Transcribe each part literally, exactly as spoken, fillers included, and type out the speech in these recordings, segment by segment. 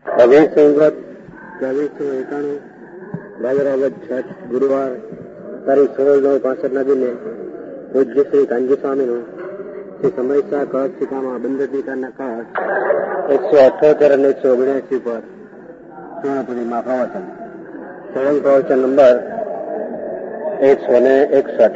અભય સંગત ચોવીસો એકાણું ભાદરવદ છઠ ગુરુવાર તારીખ સોળ નવ પાસઠ ના દિને પૂજ્ય શ્રી કાનજી સ્વામીનું શ્રી સમયસા કળશ શિખામાં બંધટીકાના કળશ એકસો અઠ્યોતેર અને એકસો ઓગણસી પર પૂર્ણપુરીમાં પ્રવચન સળંગ પ્રવચન નંબર એકસો ને એકસઠ.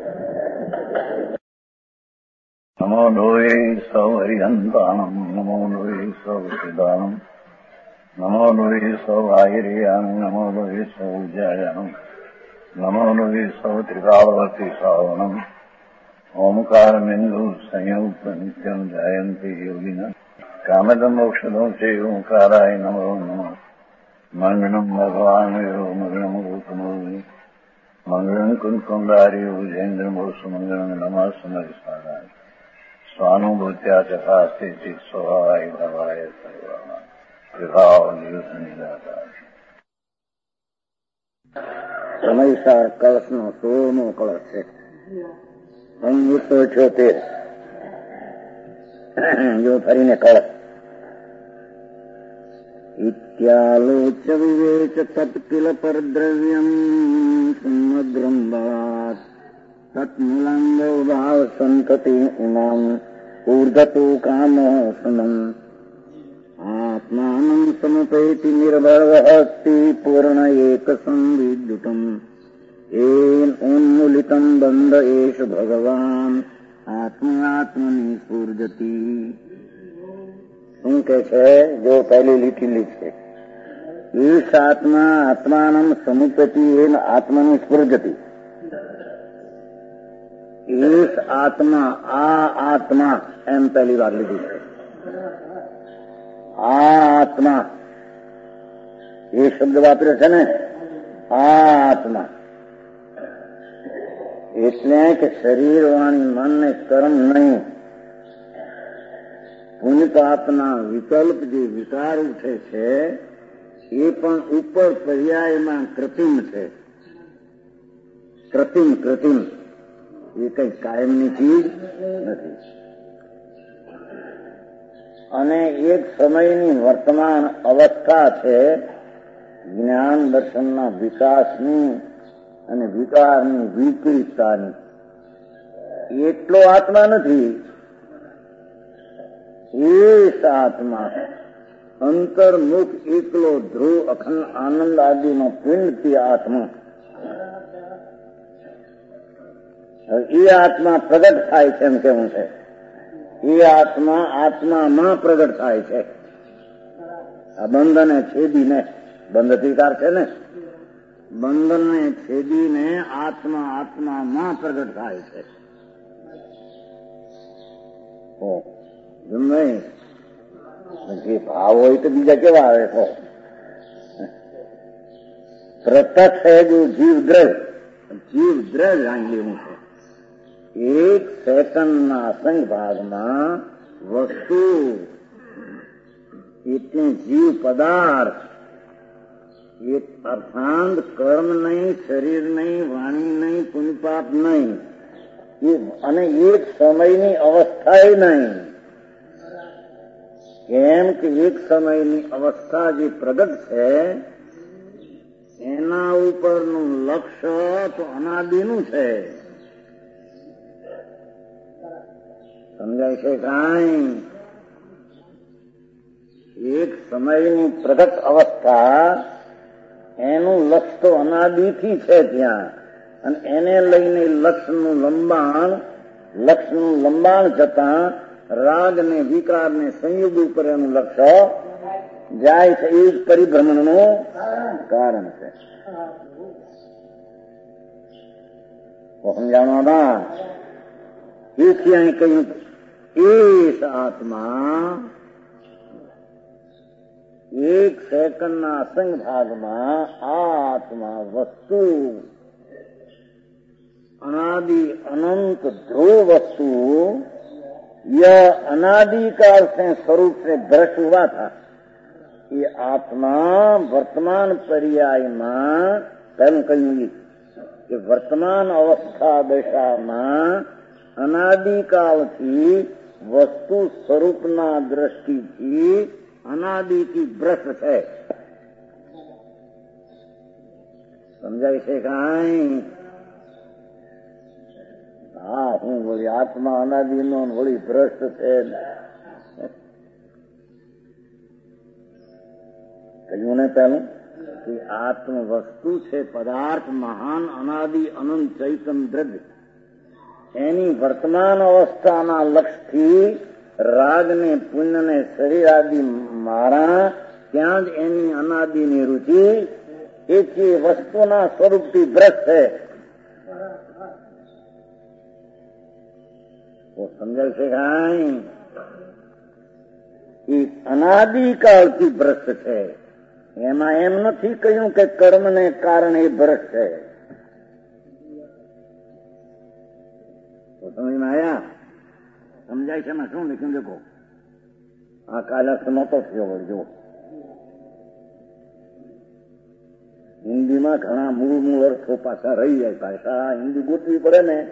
નમો લોહે સૌ હરિહંતાણમ નમો લોહે સૌ સિદ્ધાણમ નમો લોહે સૌ આહિર્યાન નમો લોહે સૌ જયાનમ નમો લોહે સૌ ત્રિકાળવતી શ્રાવણમ ઓમકાર બિંદુ સંયુક્ત નિત્યમ જયંતિ યોગિના કામદમ મોક્ષદો છે ઓંકારાય નમો નમઃ મંગળમ ભગવાન યો મંગળમ ગૌતમોની મંગળમ કુંકુંડાર્યો જૈન્દ્ર મોક્ષ મંગળમ નમઃ સમરિસારાય સ્વાનુભૂત્યા ચકાસ્તે ચિત સ્વભાવાય ભવાય સર્વમાં વિભાવ નિયુદ્ધ નિરાકાર. સમયસાર કળશનો સોળમો કળશ છે. સંયુક્ત અઠ્યોતેર જો ફરીને કળશ ઇત્યાલોચ વિવેચ તત્કિલ પરદ્રવ્યમ સમગ્રમ ભાત તત્મૂલાંગ ભાવ સંતતિ ઇમામ ઊર્ધતુ કામ સમમ આત્માનં સમપેતિ નિર્ભરવહસ્તિ પૂર્ણ એક સંવિદ્યુતમ એન ઉન્મૂલિતમ બંધ એષ ભગવાન આત્માત્મની સ્ફુર્જતિ. શું કે છે? જો પહેલી લીટી છે ઈશ આત્મા આત્માનમ સમુપેતિ એન આત્મની સ્ફુર્જતિ. ઈશ આત્મા આ આત્મા એમ પહેલી વાર લીધી છે. આ આત્મા એ શબ્દ વાપર્યો છે ને, આ આત્મા એટલે કે શરીર વાણી મન ને કર્મ નહીં. પુનિપાપના વિકલ્પ જે વિકાર ઉઠે છે એ પણ ઉપર પર્યાયમાં કૃત્રિમ છે. કૃત્રિમ કૃત્રિમ એ કઈ કાયમની ચીજ નથી. અને એક સમયની વર્તમાન અવસ્થા છે જ્ઞાન દર્શનના વિકાસની અને વિકારની વિપરીતતાની. એટલો આત્મા નથી. એ આત્મા અંતર્મુખ એકલો ધ્રુવ અખંડ આનંદ આદિનો પિંડથી આત્મા. એ આત્મા પ્રગટ થાય છે એમ કેવું છે. એ આત્મા આત્મામાં પ્રગટ થાય છે. આ બંધને છેદીને, બંધ અધિકાર છે ને, બંધનને છેદીને આત્મા આત્મામાં પ્રગટ થાય છે. નહીં જે ભાવ હોય તો બીજા કેવા આવે તો પ્રત્યક્ષ છે જો જીવ દ્રજ જીવ દ્રજ અહીં લેવું છે. એક સેકન્ડના અસંગ ભાગમાં વસ્તુ એટલે જીવ પદાર્થ એક અર્થાંત કર્મ નહીં, શરીર નહીં, વાણી નહીં, પુણ્યપાપ નહીં અને એક સમયની અવસ્થા નહીં. કેમ કે એક સમયની અવસ્થા જે પ્રગટ છે એના ઉપરનું લક્ષ્ય તો અનાદિનું છે. સમજાય છે કાંઈ? એક સમયની પ્રગટ અવસ્થા એનું લક્ષ્ય તો અનાદિથી છે ત્યાં, અને એને લઈને લક્ષ્યનું લંબાણ લક્ષ્યનું લંબાણ જતાં રાગ ને વિકાર ને સંયુગ ઉપર એનું લક્ષ્ય જાય છે. એ જ પરિભ્રમણનું કારણ છે. સમજાવવામાં એથી અહીં કહ્યું એ આત્મા એક સેકન્ડના અસંગ ભાગમાં આ આત્મા વસ્તુ अनादि अनंत ध्रुव वस्तु यह अनादिकाल से स्वरूप से दृष्ट हुआ था. ये आत्मा वर्तमान पर्याय में पहले कहेंगे कि वर्तमान अवस्था दशा में अनादिकाल थी वस्तु स्वरूपना दृष्टिथी અનાદિથી ભ્રષ્ટ છે. સમજાય છે કાંઈ? હા, હું વળી આત્મા અનાદિ નો વળી ભ્રષ્ટ છે. કહ્યું ને પેલું કે આત્મ વસ્તુ છે, પદાર્થ મહાન અનાદિ અનંત ચૈતન દ્રવ્ય. એની વર્તમાન અવસ્થાના લક્ષથી રાગને પુણ્યને શરીર આદિ મારા ત્યાં જ એની અનાદિની રુચિ એ છે વસ્તુના સ્વરૂપથી ભ્રષ્ટ છે. તો સમજાય છે કાંઈ? એ અનાદિકાળથી ભ્રષ્ટ છે. એમાં એમ નથી કહ્યું કે કર્મને કારણે ભ્રષ્ટ છે. તો સમજમાં આવ્યા? સમજાય છે? શું લખ્યું દેખો. આ કાલે નહોતો થયો વળજો. હિન્દીમાં ઘણા મૂળ મૂળ અર્થો પાછા રહી જાય. ભાષા હિન્દી ગોતવી પડે ને.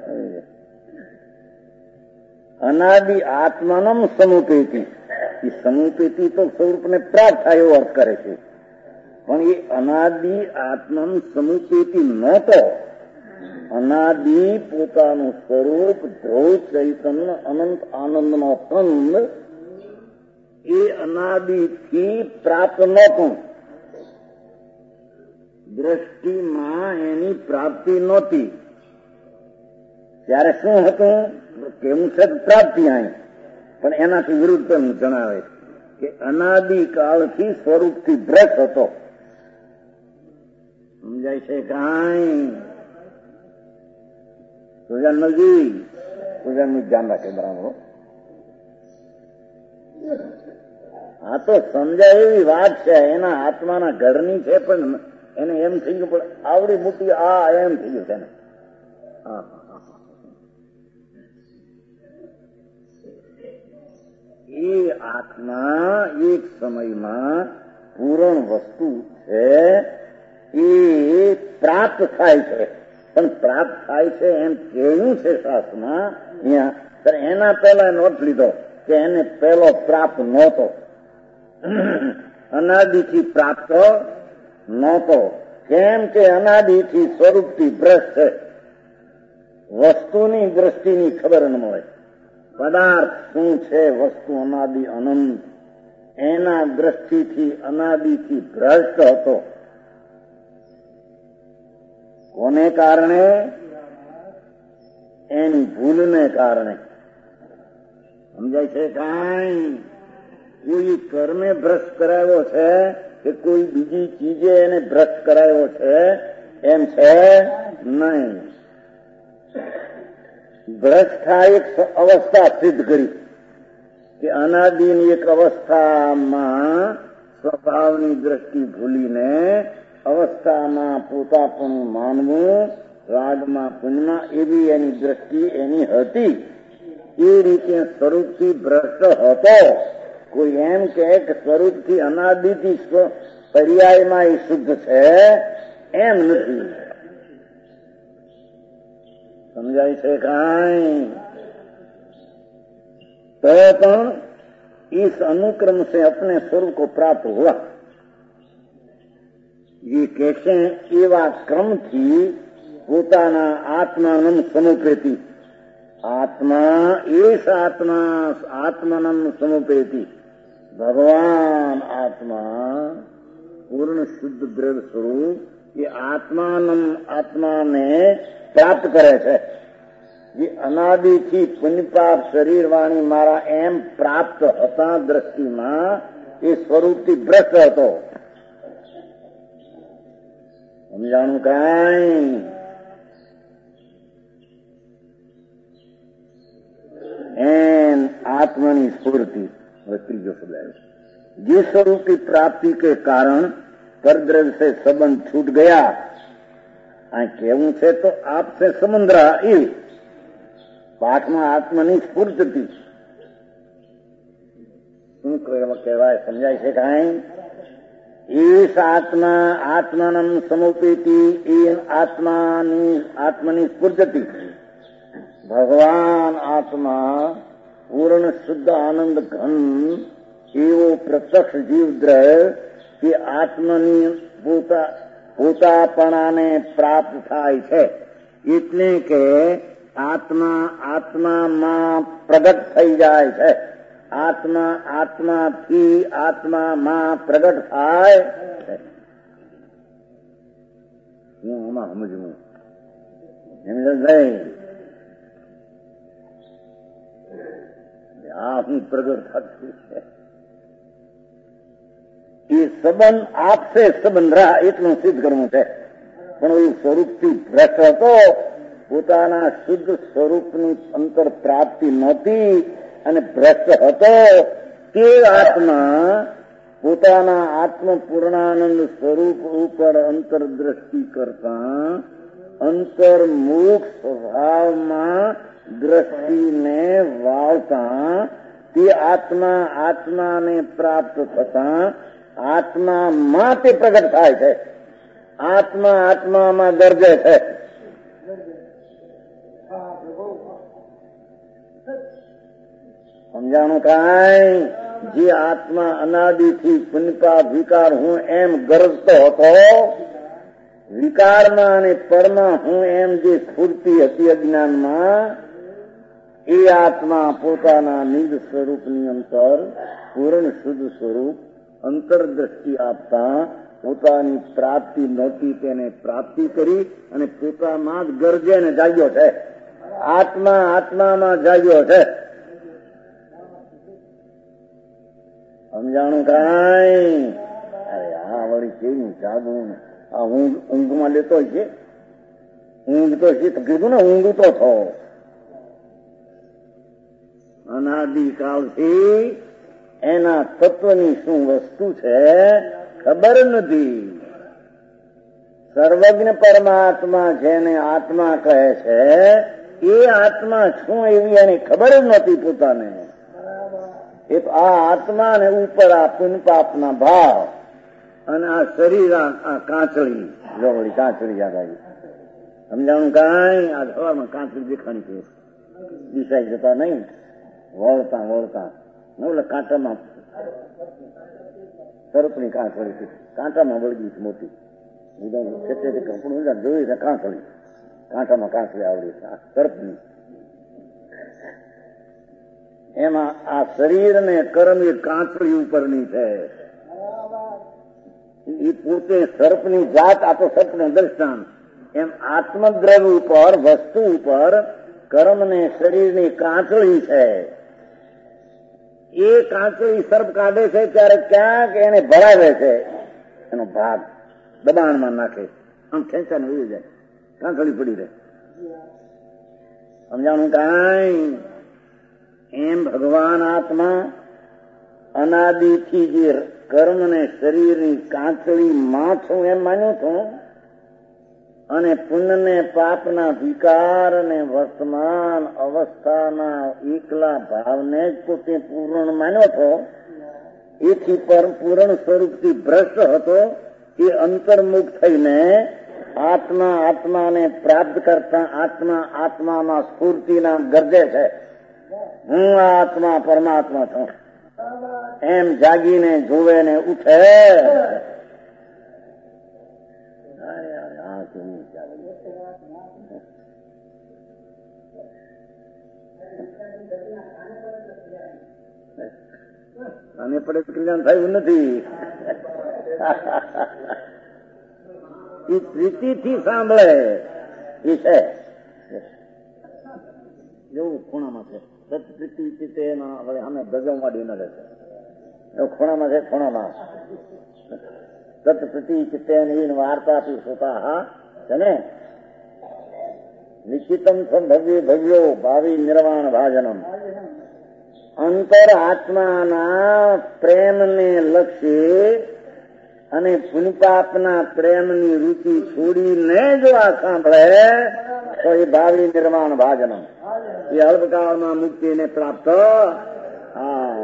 અનાદિ આત્માનમ સમુપેતી. એ સમુપેતી તો સ્વરૂપને પ્રાપ્ત થાય એવો અર્થ કરે છે, પણ એ અનાદિ આત્માનું સમુપેતી નહોતો. અનાદિ પોતાનું સ્વરૂપ ધ્રુવ ચૈતન્ય અનંત આનંદનો કંદ એ અનાદિથી પ્રાપ્ત નહોતું. દ્રષ્ટિમાં એની પ્રાપ્તિ નહોતી. ત્યારે શું હતું? કેવું છે પ્રાપ્તિ અહીં, પણ એનાથી વિરુદ્ધ જણાવે કે અનાદિકાળથી સ્વરૂપથી ભ્રષ્ટ હતો. સમજાય છે કાંઈ? સુજાન નજી સુજાન નું ધ્યાન રાખે બરાબર. આ તો સમજાય એવી વાત છે, એના આત્માના ઘરની છે, પણ એને એમ થઈ ગયું પણ આવડી મોટી આ એમ થઈ ગયું છે ને. હા, એ આત્મા એક સમયમાં પૂર્ણ વસ્તુ છે, એ પ્રાપ્ત થાય છે. પણ પ્રાપ્ત થાય છે એમ કહ્યું છે શાસ્ત્રમાં અહીંયા. એના પહેલા નોટ લીધો કે એને પહેલો પ્રાપ્ત નહોતો, અનાદિથી પ્રાપ્ત નહોતો. કેમ કે અનાદિથી સ્વરૂપથી ભ્રષ્ટ છે. વસ્તુની દ્રષ્ટિની ખબર ન મળે. પદાર્થ શું છે? વસ્તુ અનાદિ અનંત. એના દ્રષ્ટિથી અનાદિથી ભ્રષ્ટ હતો. કોને કારણે? એની ભૂલને કારણે. સમજાય છે કાંઈ? કોઈ કર્મે ભ્રષ્ટ કરાયો છે કે કોઈ બીજી ચીજે એને ભ્રષ્ટ કરાયો છે એમ છે નહીં. ભ્રષ્ટા એક અવસ્થા સિદ્ધ કરી કે અનાદિની એક અવસ્થામાં સ્વભાવની દ્રષ્ટિ ભૂલીને અવસ્થામાં પોતાપણું માનવું, રાગમાં પુણ્યમાં એવી એની દ્રષ્ટિ એની હતી. એ રીતે સ્વરૂપથી ભ્રષ્ટ હતો. કોઈ એમ કે સ્વરૂપથી અનાદિથી પર્યાયમાં એ શુદ્ધ છે એમ નથી. સમજાય છે કાંઈ? तो पण इस अनुक्रम से अपने स्वरूप को प्राप्त हुआ. ये कैसे? एवा क्रम थी पोताना आत्मानम समुपेती. आत्मा एस आत्मा आत्मानम समुपेती. भगवान आत्मा पूर्ण शुद्ध द्रव्य स्वरूप ये आत्मानम आत्मा ने प्राप्त करे छे. ये अनादि थी पुण्य पाप शरीर वाणी मारा एम प्राप्त हता दृष्टि में ये स्वरूप थी भ्रष्ट हतो. समझाणु काई? एन आत्मनी स्फूर्ति त्रीजो शब्द है. जिस स्वरूप की प्राप्ति के कारण परद्रव्य से संबंध छूट गया. आ केवू छे तो आपसे संबंध रहा. ये पाठ में आत्मनी स्फूर्ति શું કહેવાય? સમજાય છે કાંઈ? ઈશ આત્મા આત્માનમ સમુપેતી. એ આત્માની આત્મની સ્ફૂર્તિ. ભગવાન આત્મા પૂર્ણ શુદ્ધ આનંદ ઘન એવો પ્રત્યક્ષ જીવદ્રહ કે આત્મની પોતા પોતાપણાને પ્રાપ્ત થાય છે. એટલે કે આત્મા આત્મામાં પ્રગટ થઈ જાય છે. આત્મા આત્માથી આત્મામાં પ્રગટ થાય છે. હું આમાં સમજવું સમજાય. આ હું પ્રગટ થતું છે. એ સંબંધ આપશે સંબંધ રહા એટલું સિદ્ધ કરવું છે. પણ એ સ્વરૂપથી ભ્રષ્ટ હતો, પોતાના શુદ્ધ સ્વરૂપની અંતર પ્રાપ્તિ નહોતી અને ભ્રષ્ટ હતો. તે આત્મા પોતાના આત્મ પૂર્ણાનંદ સ્વરૂપ ઉપર અંતરદ્રષ્ટિ કરતા અંતર્મુખ સ્વભાવમાં દ્રષ્ટિને વાળતા તે આત્મા આત્માને પ્રાપ્ત થતા આત્મામાં તે પ્રગટ થાય છે. આત્મા આત્મામાં ગરજે છે. સમજાણું કાંઈ? જે આત્મા અનાદિથી પુનપા વિકાર હું એમ ગરજતો હતો, વિકારમાં અને પરમાં હું એમ જે સ્ફૂર્તિ હતી અજ્ઞાનમાં, એ આત્મા પોતાના નિજ સ્વરૂપની અંતર પૂર્ણ શુદ્ધ સ્વરૂપ અંતરદ્રષ્ટિ આપતા પોતાની પ્રાપ્તિ નહોતી તેને પ્રાપ્તિ કરી અને પોતામાં જ ગરજે ને જાગ્યો છે. આત્મા આત્મામાં જાગ્યો છે. સમજાણું કાંઈ? અરે આ વળી કેવું જાગવું ને આ ઊંઘ ઊંઘમાં લેતો છે. ઊંઘ તો છે તો કીધું ને ઊંઘ તો થો અનાદિકાળથી એના તત્વની શું વસ્તુ છે ખબર નથી. સર્વજ્ઞ પરમાત્મા જેને આત્મા કહે છે એ આત્મા શું એવી એની ખબર જ નહોતી પોતાને. એ તો આ આત્માને ઉપર આ પુનપાપના ભાવ અને આ શરીર આ કાંચળી જોવડી કાંચળી યાદ આવી. સમજાણું કાંઈ? આ સવારમાં કાંચળી દેખાણી છે. દિશાઈ જતા નહીં, વળતા વળતા એટલે કાંટામાં સરપની કાંચળી છે. કાંટામાં વળગી છે મોટી. કપડું જોઈ કાંચળી કાંટામાં કાંચળી આવડી છે સરપની. એમાં આ શરીર ને કર્મ એ કાંચળી ઉપરની છે. એ પોતે સર્પની જાત. આ તો સર્પનું દર્શન. એમ આત્મદ્રવ ઉપર વસ્તુ ઉપર કર્મ ને શરીરની કાંચળી છે. એ કાંચળી સર્પ કાઢે છે ત્યારે ક્યાંક એને ભરાવે છે. એનો ભાગ દબાણમાં નાખે, આમ ખેંચાને ઉડી જાય, કાંચળી પડી રહે. સમજાણું કાંઈ? એમ ભગવાન આત્મા અનાદિથી જે કર્મ ને શરીરની કાંચળી માં છું એમ માન્યું છું અને પુણ્ય ને પાપના વિકાર અને વર્તમાન અવસ્થાના એકલા ભાવને જ પોતે પૂર્ણ માન્યો હતો. એથી પર પૂર્ણ સ્વરૂપથી ભ્રષ્ટ હતો. એ અંતર્મુખ થઈને આત્મા આત્માને પ્રાપ્ત કરતા આત્મા આત્મામાં સ્ફૂર્તિના ગરજે છે. હું આત્મા પરમાત્મા છું એમ જાગીને જોવે ને ઉઠે. અને પડે કલ્યાણ થયું નથી. એ પ્રીતિથી સાંભળે એ છે. જેવું ખૂણામાં છે સત્પ્રીતિ ચિત્તે હવે અમે ભગવવાડી ન રહેશે. એવું ખૂણામાં છે. ખૂણામાં સત્પ્રીતિ ચિત્તે વાર્તા આપી સુતા છે ને. નિશ્ચિતમ ભવ્ય ભવ્યો ભાવિ નિર્વાણ ભાજનમ. અંતર આત્માના પ્રેમને લક્ષ્ય અને પુનપાપના પ્રેમની રુચિ છોડીને જો આ સાંભળે તો એ ભાવિ નિર્માણ ભાજનમ. એ અલ્પકાળમાં મુક્તિને પ્રાપ્ત. હા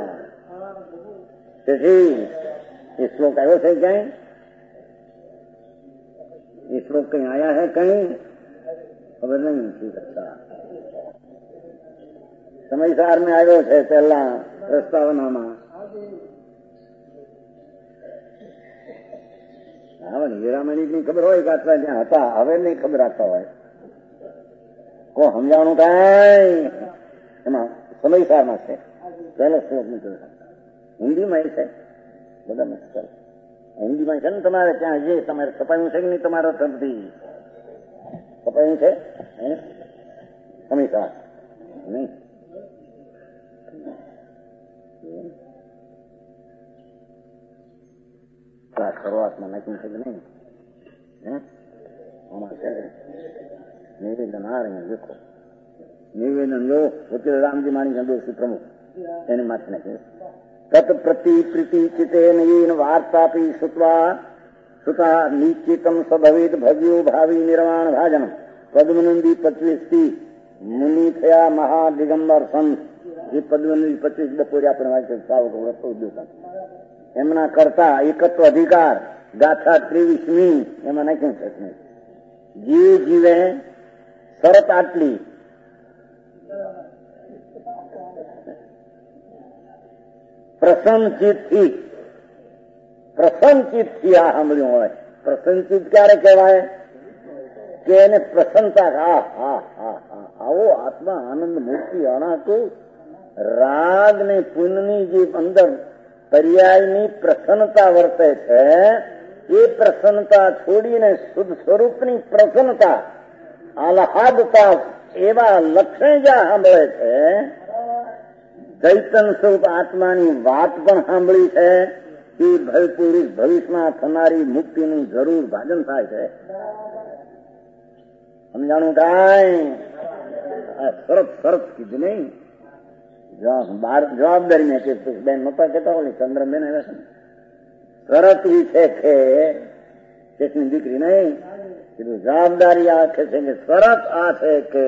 તેથી એ શ્લોક આવ્યો છે કઈ? એ શ્લોક કઈ આયા હે કઈ? ખબર નહીં. સમયસાર મેં આવ્યો છે પહેલા પ્રસ્તાવનામાં. હવે હીરામણી ની ખબર હોય કે આટલા ત્યાં હતા, હવે નહીં ખબર આપતા હોય. કોઈ સમજાવવાનું કાંઈ એમાં સમયસારમાં છે. પહેલો શ્લોક નીકળે હિન્દીમાં એ છે, બધા મુશ્કેલ હિન્દીમાં છે ને. તમારે ત્યાં જે તમારે છપાયું છે કે નહીં, તમારો તરફથી છપાયું છે સમયસાર નહીં? શરૂઆતમાં નાખ્યું છે કે નહીં? આમાં છે નિવેદન આ રહી દેખો, નિવેદન જો વચ્ચે રામજી માણી સંદેશ પ્રમુખ એની માથે નાખ્યું. તત પ્રતિ પ્રીતિ ચિતેન વાર્તાપી શ્રુત્વા શ્રુતા નિશ્ચિતમ સભવિત ભવ્યો ભાવિ નિર્વાણ ભાજનમ પદ્મનંદી પચવીસ થી મુનિ થયા મહાદિગંબર સંત. એ પદ્મનંદી પચવીસ બપોરે આપણે વાંચે સાવ એમના કરતા એકત્વ અધિકાર ગાથા ત્રેવીસમી એમાં નાખ્યું છે. જીવ જીવે શરત આટલી પ્રસન્નચિત થી પ્રસન્નચિત થી આ સાંભળ્યું હોય. પ્રસન્નચિત ક્યારે કહેવાય કે એને પ્રસન્નતા. હા હા હા હા આવો આત્મા આનંદ મૂર્તિ અણાતું રાગ ને પુનની જે અંદર પર્યાયની પ્રસન્નતા વર્તે છે, એ પ્રસન્નતા છોડીને શુદ્ધ સ્વરૂપની પ્રસન્નતા આહલાદતા એવા લક્ષણ જ્યાં સાંભળે છે. ચૈતન સ્વરૂપ આત્માની વાત પણ સાંભળી છે કે ભયપુરુષ ભવિષ્યમાં થનારી મુક્તિનું જરૂર ભાજન થાય છે. સમજાણું કાંઈ? સરસ સરસ કીધું નહીં. જવાબદારી ને બેન નતા કહેતા હોય ચંદ્રબેન આવ્યા છે. શરત એ છે કે ચેકની દીકરી નહીં કીધું, જવાબદારી આ છે કે શરત આ છે કે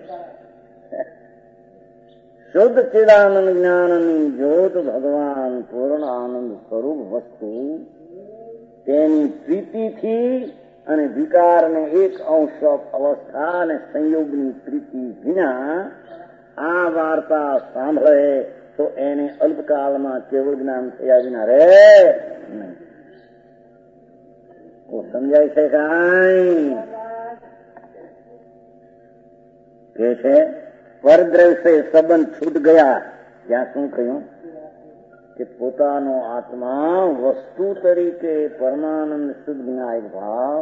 શુદ્ધ ચિદાનંદ જ્ઞાનની જ્યોત ભગવાન પૂર્ણ આનંદ સ્વરૂપ વસ્તુ તેની પ્રીતિથી અને વિકારને એક અંશ અવસ્થા અને સંયોગની પ્રીતિ વિના આ વાર્તા સાંભળે તો એને અલ્પકાળમાં કેવળ જ્ઞાન થયા વિના રે નહીં. સમજાય છે કાંઈ? કે છે પરદ્રવ્ય સંબંધ છૂટ ગયા. ત્યાં શું કહ્યું કે પોતાનો આત્મા વસ્તુ તરીકે પરમાનંદ શુદ્ધ જ્ઞાયક ભાવ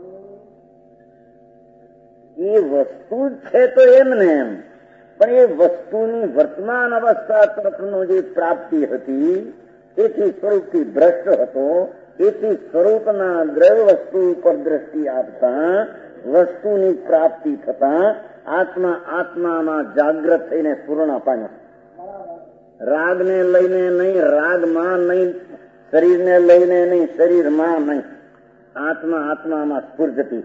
એ વસ્તુ જ છે તો એમને એમ, પણ એ વસ્તુની વર્તમાન અવસ્થા તરફનો જે પ્રાપ્તિ હતી એથી સ્વરૂપથી ભ્રષ્ટ હતો. એથી સ્વરૂપના દ્રવ્ય વસ્તુ ઉપર દ્રષ્ટિ આપતા વસ્તુની પ્રાપ્તિ થતા આત્મા આત્મામાં જાગ્રત થઈને પૂર્ણ પામ્યો. રાગને લઈને નહીં, રાગમાં નહીં, શરીરને લઈને નહીં, શરીરમાં નહીં, આત્મા આત્મામાં સ્ફુર્જતી.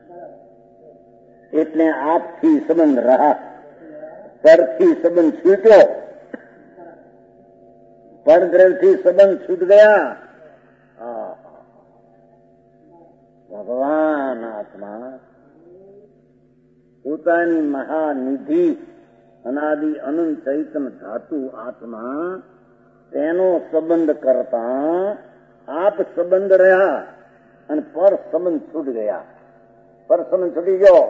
એટલે આપથી સંબંધ રહ્યા, પરથી સંબંધ છૂટ્યો, પરદ્રવ્યથી સંબંધ છૂટ ગયા. ભગવાન આત્મા પોતાની મહાનિધિ અનાદિ અનંત ચૈતન ધાતુ આત્મા તેનો સંબંધ કરતા આપ સંબંધ રહ્યા અને પર સંબંધ છૂટ ગયા. પર સંબંધ છૂટી ગયો.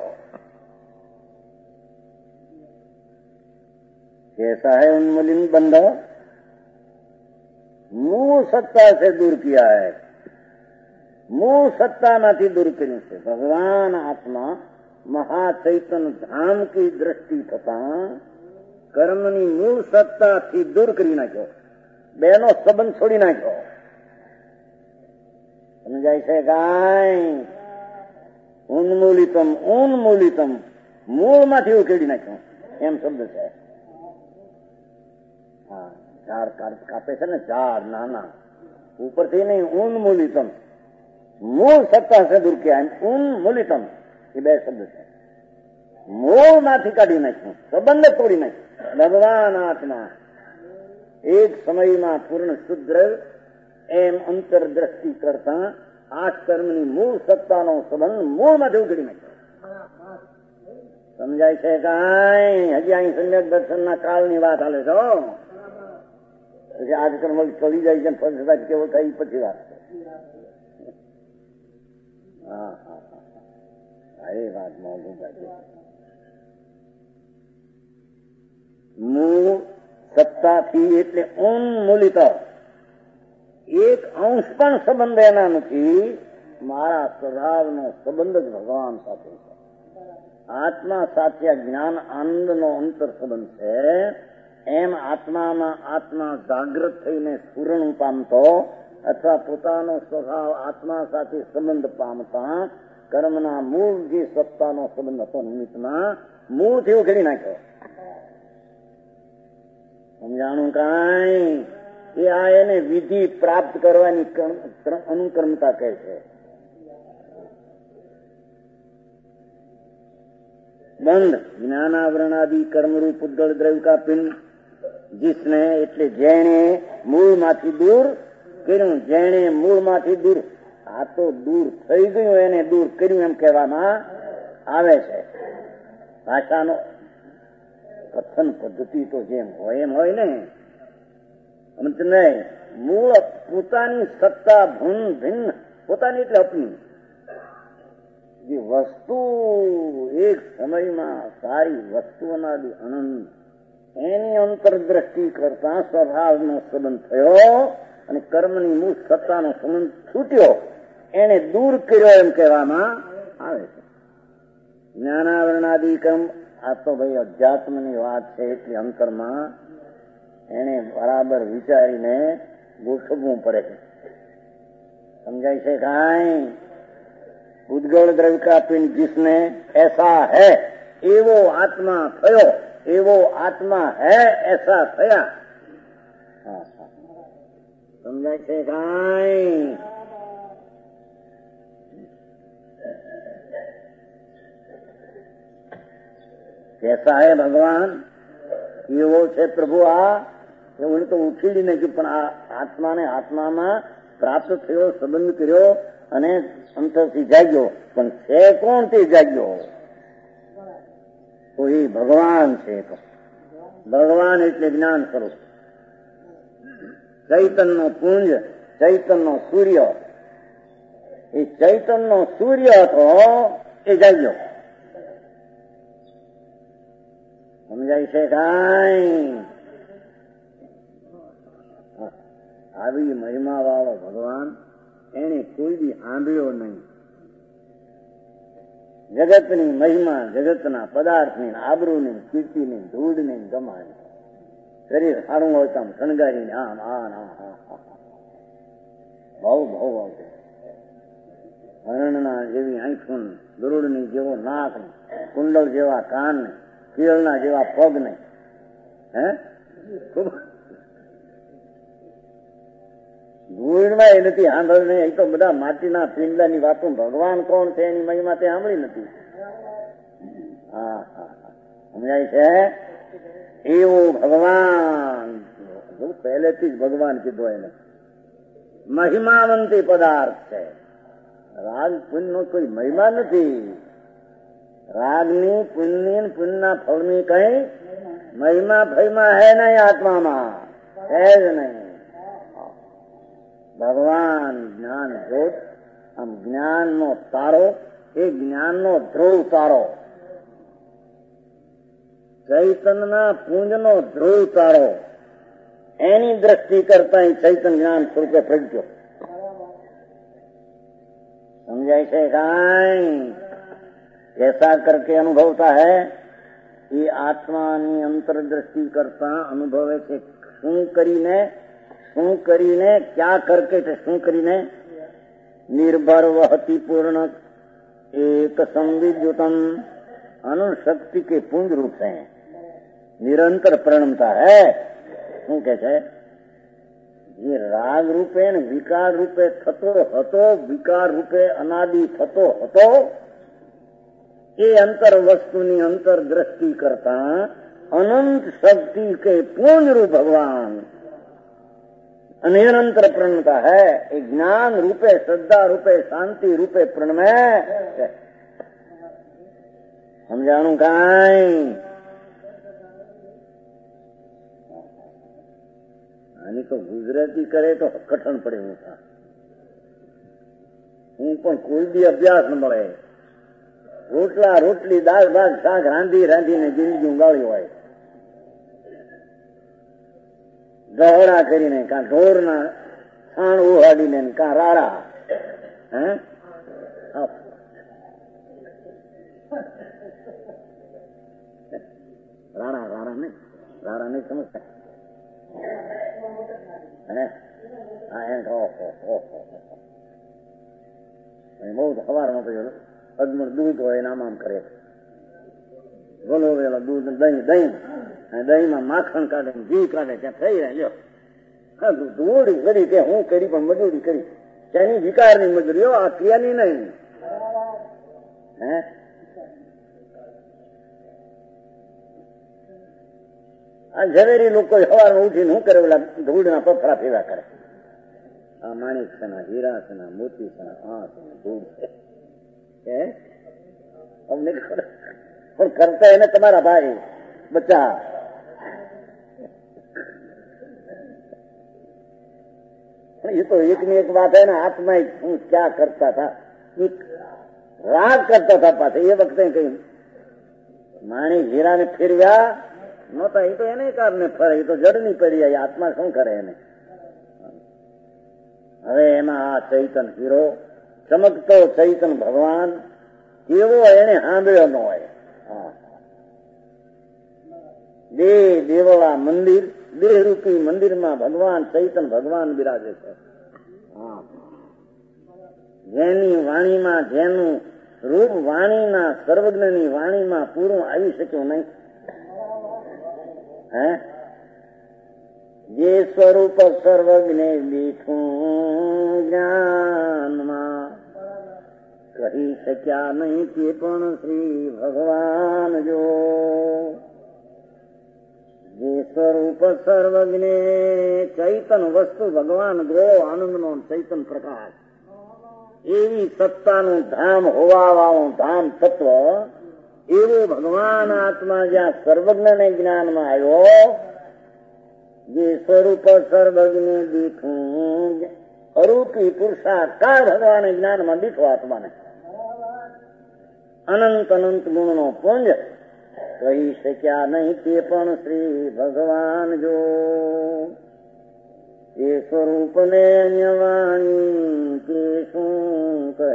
कैसा है उन्मूलन बंध? मूल सत्ता से दूर किया है, मूल સત્તામાંથી દૂર કર્યું છે. ભગવાન આત્મા મહાચૈતન ધામ કી દ્રષ્ટિ થતા કર્મની મૂળ સત્તાથી દૂર કરી નાખ્યો, બેનો સંબંધ છોડી નાખ્યો. સમજાય છે કાંઈ? ઉન્મૂલિતમ ઉન્મૂલિતમ મૂળમાંથી ઉકેડી નાખ્યો એમ શબ્દ છે. હા, ઝાડ કાપે છે ને, ઝાડ નાના ઉપરથી નહીં, ઉન્મૂલિતમ મૂળ સત્તા છે દૂર કિયા. ઉન્મૂલિતમ એ બે શબ્દ છે. મૂળમાંથી કાઢી નાખ્યું, સંબંધ તોડી નાખ્યું. ભગવાન આત્મા એક સમયમાં પૂર્ણ શુદ્ધ એમ અંતરદ્રષ્ટિ કરતા આ કર્મની મૂળ સત્તાનો સંબંધ મૂળમાંથી ઉઘડી નાખ્યો. સમજાય છે કાંઈ? હજી અહીં સમ્યક દર્શનના કાળની વાત હાલે છો. પછી આજકાલ ચડી જાય છે, ફલસફા કેવો થાય પછી વાત. હા હા હા એ વાત મોંઘું ભાઈ. મૂળ સત્તાથી એટલે ઉન્મૂલિત એક અંશ પણ સંબંધ એના નથી. મારા સ્વભાવનો સંબંધ જ ભગવાન સાથે છે. આત્મા સાથે જ્ઞાન આનંદનો અંતર સંબંધ છે. એમ આત્મામાં આત્મા જાગૃત થઈને સ્ફુરણ પામતો અથવા પોતાનો સ્વભાવ આત્મા સાથે સંબંધ પામતા કર્મના મૂળ જે સત્તાનો સંબંધ હતો નિમિત્તમાં મૂળથી ઉખેડી નાખ્યો. સમજાણું કાંઈ એ આ એને વિધિ પ્રાપ્ત કરવાની અનુક્રમતા કહે છે. બંધ જ્ઞાનાવરણાદિ કર્મરૂપ ઉદ્ગળ દ્રવ્ય કા પિંડ જીસને એટલે જેણે મૂળમાંથી દૂર કર્યું. જેણે મૂળમાંથી દૂર, આ તો દૂર થઈ ગયું એને દૂર કર્યું એમ કહેવામાં આવે છે. ભાષાનો કથન પદ્ધતિ તો જેમ હોય એમ હોય ને નહીં. મૂળ પોતાની સત્તા ભૂન ભિન્ન, પોતાની એટલે અપની જે વસ્તુ એક સમયમાં સારી વસ્તુઓના અનંત એની અંતરદ્રષ્ટિ કરતા સ્વભાવનો સંબંધ થયો અને કર્મની મૂળ સત્તાનો સંબંધ છૂટ્યો, એને દૂર કર્યો એમ કહેવામાં આવે છે. જ્ઞાનાવરણાદિ કર્મ આ તો ભાઈ અધ્યાત્મની વાત છે એટલે અંતરમાં એને બરાબર વિચારીને ગોઠવવું પડે છે. સમજાય છે કાંઈ? ઉદ્ગળ દ્રવ્ય કા પિંડ जिसने ऐसा है એવો આત્મા થયો, એવો આત્મા હે એસા થયા. સમજાય છે કાંઈ? कैसा है भगवान, એવો છે પ્રભુ. આ એવું તો ઉછીડી નાખ્યું, પણ આ આત્માને આત્મામાં પ્રાપ્ત થયો, સંબંધ કર્યો અને અંતરથી જાગ્યો. પણ છે કોણ તે જાગ્યો? તો એ ભગવાન છે. ભગવાન એટલે જ્ઞાન સ્વરૂપ, ચૈતનનો પુંજ, ચૈતનનો સૂર્ય. એ ચૈતનનો સૂર્ય હતો એ જાગ્યો. સમજાય છે કાંઈ? આવી મહિમા વાળો ભગવાન એને કોઈ બી સાંભળ્યો નહીં. જગતની મહિમા, જગતના પદાર્થની, આબરૂની, કીર્તિની, ધૂળની, ગમાની. શરીર સારું હોય તો આમ શણગારીને આમ આ ના બહુ બહુ આવશે. હરણના જેવી આંખું, ગરુડની જેવો નાક, કુંડળ જેવા કાન, કેળના જેવા પગ નહીં. હે ધૂળમાં એ નથી સાંભળ નહીં. એ તો બધા માટીના પિંડલાની વાતો. ભગવાન કોણ છે એની મહિમા તે સાંભળી નથી. હા હા સમજાય છે? એવો ભગવાન પહેલેથી જ ભગવાન કીધો એને. મહિમાવંતી પદાર્થ છે. રાગ પુણ્ય નો કોઈ મહિમા નથી. રાગની, પુણ્યની, પુણ્યના ફળની કઈ મહિમા ફહિમા હે નહીં આત્મામાં, હે જ નહીં. ભગવાન જ્ઞાન જ્યોત, આમ જ્ઞાનનો તારો, એ જ્ઞાનનો ધ્રુવ તારો, ચૈતનના પુંજનો ધ્રુવ તારો, એની દ્રષ્ટિ કરતા ચૈતન જ્ઞાન સ્વરૂપે પ્રગટ્યો. સમજાય છે કાંઈ? ऐसा करके अनुभवता है, ये આત્માની અંતરદ્રષ્ટિ કરતા અનુભવે છે. શું કરીને? શું કરીને? ક્યાં કરકે છે? શું કરીને? નિર્ભર વહતી પૂર્ણ એક સંવિદ્યુતમ અનુશक्ति के पुंज रूप से निरंतर प्रणमता है. શું કે છે? જે રાગ રૂપે ને વિકાર રૂપે થતો હતો, વિકાર રૂપે અનાદિ થતો હતો, એ અંતર વસ્તુની અંતર દ્રષ્ટિ કરતા અનંત શક્તિ કે પૂંજ રૂપ भगवान निरंतर प्रणता है. એ જ્ઞાન રૂપે, શ્રદ્ધા રૂપે, શાંતિ રૂપે પ્रणमे છે. સમજાણું કાંઈ? આની તો ગુજરાતી કરે તો કઠણ પડે મોટા. હું પણ કોઈ બી અભ્યાસ ન મળે. રોટલા રોટલી દાળ ભાત શાક રાંધી રાંધીને જિંદગી ઉગાડી હોય, ગહડા કરીને કાં ઢોરના છાણ ઉહાડીને કાં રાડા. હે રાણા રાણા નહીં, રાણા નહીં સમજતા. બહુ સવારમાં તો અજમણ દૂધ હોય એના આમ કરે, બોલો વેલા દૂધ દહીં દહીં દહીં માં માખણ કાઢે ઘી કાઢે ત્યાં થઈ રહ્યા. દોડી કરી તે હું કરી પણ મજૂરી કરી, તેની વિકારની મજૂરીઓ આ ક્રિયાની નહીં. હે આ ઝવેરી લોકો સવારમાં ઉઠીને શું કરે, ઓલા ધૂળના પથરા ફેરા કરે. આ માણિક છે ના હીરા છે ના મોતી છે ના આ છે ધૂળ છે. અમને પણ કરતા એને તમારા ભાઈ બચ્ચા. ये तो एक ની એક बात है ना, आत्मा હું क्या करता था, રાગ કરતા હતા પાછે એ વખતે કઈ માણી હીરાને ફેરવ્યા નહોતા. એ તો એને કારણે ફરે, એ તો જડની પડી, આત્મા શું કરે એને. હવે એમાં આ ચૈતન હીરો ચમકતો ચૈતન ભગવાન કેવો એને સાંભળ્યો ન હોય. દેહ દેવળા મંદિર, દેહરૂપી મંદિરમાં ભગવાન ચૈતન ભગવાન બિરાજે છે. જેની વાણીમાં જેનું રૂપ વાણીના સર્વજ્ઞની વાણીમાં પૂરું આવી શક્યું નહીં. હે જે સ્વરૂપ સર્વજ્ઞે દીઠું જ્ઞાનમાં કહી શક્યા નહીં તે પણ શ્રી ભગવાન જો. જે સ્વરૂપ સર્વજ્ઞે ચૈતન વસ્તુ ભગવાન ગ્રો આનંદનો ચૈતન પ્રકાશ, એવી સત્તાનું ધામ હોવા વાળું ધામ તત્વ, એવો ભગવાન આત્મા જ્યાં સર્વજ્ઞને જ્ઞાનમાં આવ્યો. જે સ્વરૂપ સર્વજ્ઞે દીઠું અરૂપી પુરુષાકાર ભગવાન જ્ઞાનમાં દીઠો આત્માને. અનંત અનંત ગુણનો પુંજ કહી શક્યા નહીં તે પણ શ્રી ભગવાન જો. એ સ્વરૂપને અન્યવાણી તે શું કહે,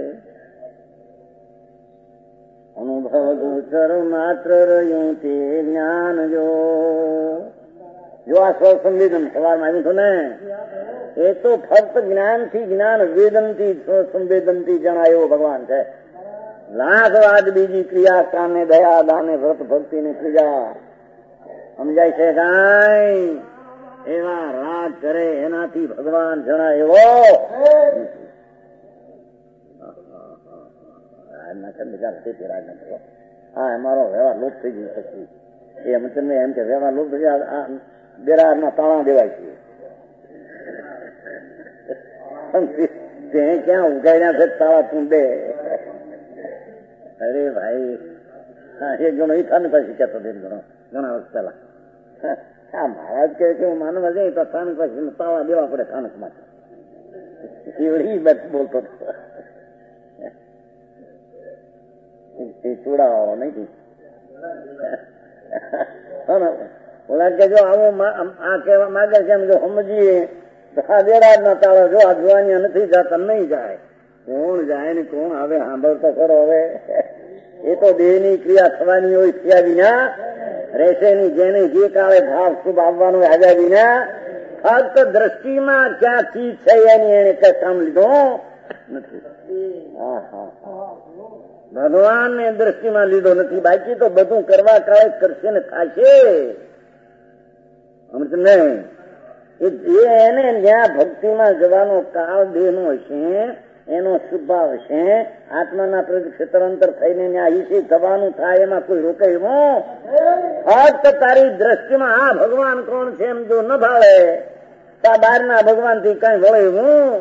અનુભવ ગોચર માત્ર રહ્યું તે જ્ઞાન જો. જો આ સ્વ સંવેદન સવારમાં આવ્યું હતું ને, એ તો ફક્ત જ્ઞાનથી જ્ઞાન વેદનથી સ્વ સંવેદનથી જણાયો ભગવાન છે. લાખ વાત બીજી ક્રિયા કાને દયા દાને વ્રત ભક્તિ ની ક્રિયા સમજાય છે કાંઈ? એવા રાગ કરે એનાથી ભગવાન જણાયો. હા અમારો વ્યવહાર લોપ થઈ ગયો પછી એ અમે તમને એમ કે વ્યવહાર લોપ થઈ ગયા, બેરાર ના તાળા દેવાય છે ક્યાં ઉગાડ્યા છે તાળા ચૂંડે. અરે ભાઈ એક ગણો એ થાન પાસે કહેતો ગણો ઘણા વર્ષ પેલા હા મહારાજ કહે કે હું માનવા જઈ તો સ્થાનક પાસે તાળા દેવા પડે સ્થાનક માટે. એવડી બસ બોલતો ચોડાવો નહીં. ઓલા કે જો આવું આ કહેવા માંગે છે એમ જો સમજીએ તો આ દેરાજ ના તાળા જો આ જોવાની નથી જતા નહીં જાય. કોણ જાય ને કોણ આવે સાંભળતો ખરો. હવે એ તો દેહ ની ક્રિયા થવાની હોય થયા વિના રહેશે નહીં. જેને જે કાળે ભાવ શુભ આવવાનો આવ્યા વિના ફક્ત દ્રષ્ટિમાં ક્યાં ચીજ છે એની એને કઈ કામ લીધો નથી. હા હા ભગવાન ને દ્રષ્ટિમાં લીધો નથી, બાકી તો બધું કરવા કાળે કરશે ને થશે. સમજ નહીં એ એને જ્યાં ભક્તિમાં જવાનો કાળ દેહ નો હશે, એનો સ્વભાવ છે. આત્માના ક્ષેત્રાંતર થઈને ત્યાં ઈસી થવાનું થાય એમાં કોઈ રોકે એવું? ફક્ત તારી દ્રષ્ટિમાં આ ભગવાન કોણ છે એમ જો ન ભાવે તા બહાર ના ભગવાન થી કઈ વળે એવું?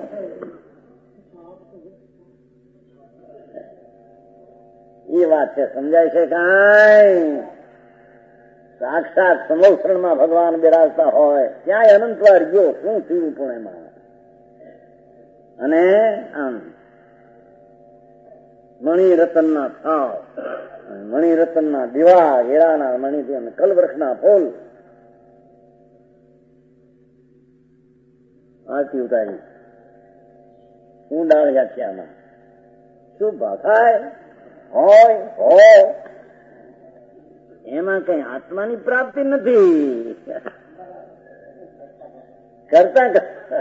એ વાત છે, સમજાય છે કઈ? સાક્ષાત સંવત્સરમાં ભગવાન બિરાજતા હોય ત્યાં અનંતવાર ગયો શું થયું પણ એમાં. અને આમ મણિરતનના થાવ, મણિરતનના દીવા, હીરાના મણિથી અને કલવૃક્ષના ફૂલ આરતી ઉતારી ઊંડા વ્યાખ્યામાં શું ભાષાય હોય હોય એમાં કઈ આત્માની પ્રાપ્તિ નથી કરતા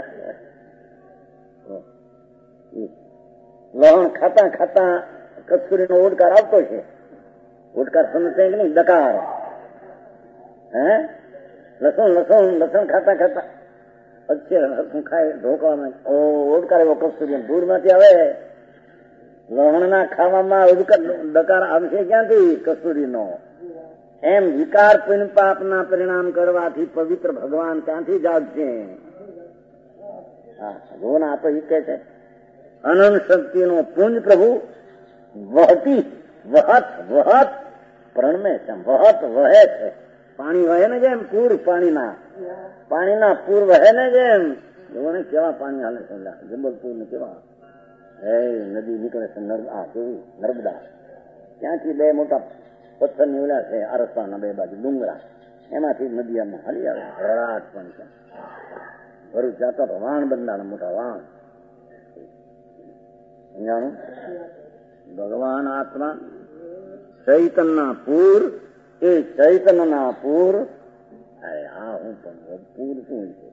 લહણ ખાતા ખાતા કસ્તુરીનો ઓડકાર આવતો છે. ઓડકાર સમજે કે નહીં? દકાર હે લસણ લસણ લસણ ખાતા ખાતા અત્યારે લસણ ખાય ઢોકવામાં ઓડકાર એવો કસ્તુરી દૂર માંથી આવે. લહણના ખાવામાં દકાર આવશે ક્યાંથી? કસ્તુરીનો. એમ વિકાર પુણ્ય પાપના પરિણામ કરવાથી પવિત્ર ભગવાન ક્યાંથી જાગશે? હા ભગવાન આ તો એ કે છે અનંત શક્તિનો પુંજ પ્રભુ વહતી વહત વહત પ્રણમે છે. વહત વહે છે. પાણી વહે ને જેમ પૂર પાણીના પાણીના પૂર વહે ને જેમ જોને કેવા પાણી હાલે છે. જબલપુર ને કેવા હે નદી નીકળે છે. નર્મદા કેવી નર્મદા ત્યાંથી બે મોટા પથ્થર નીવડ્યા છે આ રસ્તાના બે બાજુ ડુંગરા એમાંથી નદી આમાં હાલી આવે. રડાટ પણ છે. ભરૂચ જતો તો વાણ બંધાણા મોટા વાણ. સમજાણું? ભગવાન આત્મા ચૈતનના પૂર એ ચૈતનના પૂર. અરે આ હું પણ પૂર શું છે?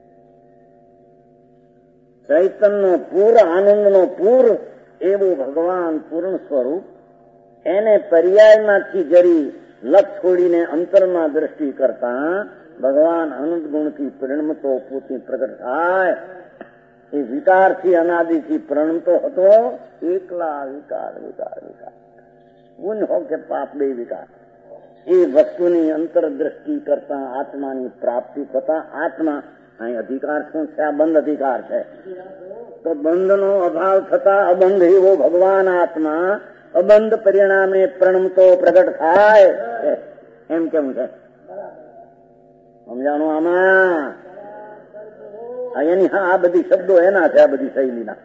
ચૈતનનો પૂર આનંદનો પૂર એવું ભગવાન પૂર્ણ સ્વરૂપ એને પર્યાયમાંથી જરી લક્ષ છોડીને અંતરમાં દ્રષ્ટિ કરતા ભગવાન અનંત ગુણથી પરિણમતો પોતે પ્રગટ થાય. એ વિકારથી અનાદિથી પ્રણમતો હતો. એકલા વિકાર વિકાર વિકાર ગુણ હો કે પાપ બે વિકાર. એ વસ્તુની અંતરદ્રષ્ટિ કરતા આત્માની પ્રાપ્તિ થતા આત્મા અહીં અધિકાર શું છે? આ બંધ અધિકાર છે. તો બંધનો અભાવ થતા અબંધ એવો ભગવાન આત્મા અબંધ પરિણામે પ્રણમતો પ્રગટ થાય એમ કેમ છે? સમજાણું આમાં? એની હા આ બધી શબ્દો એના છે. આ બધી શૈલીના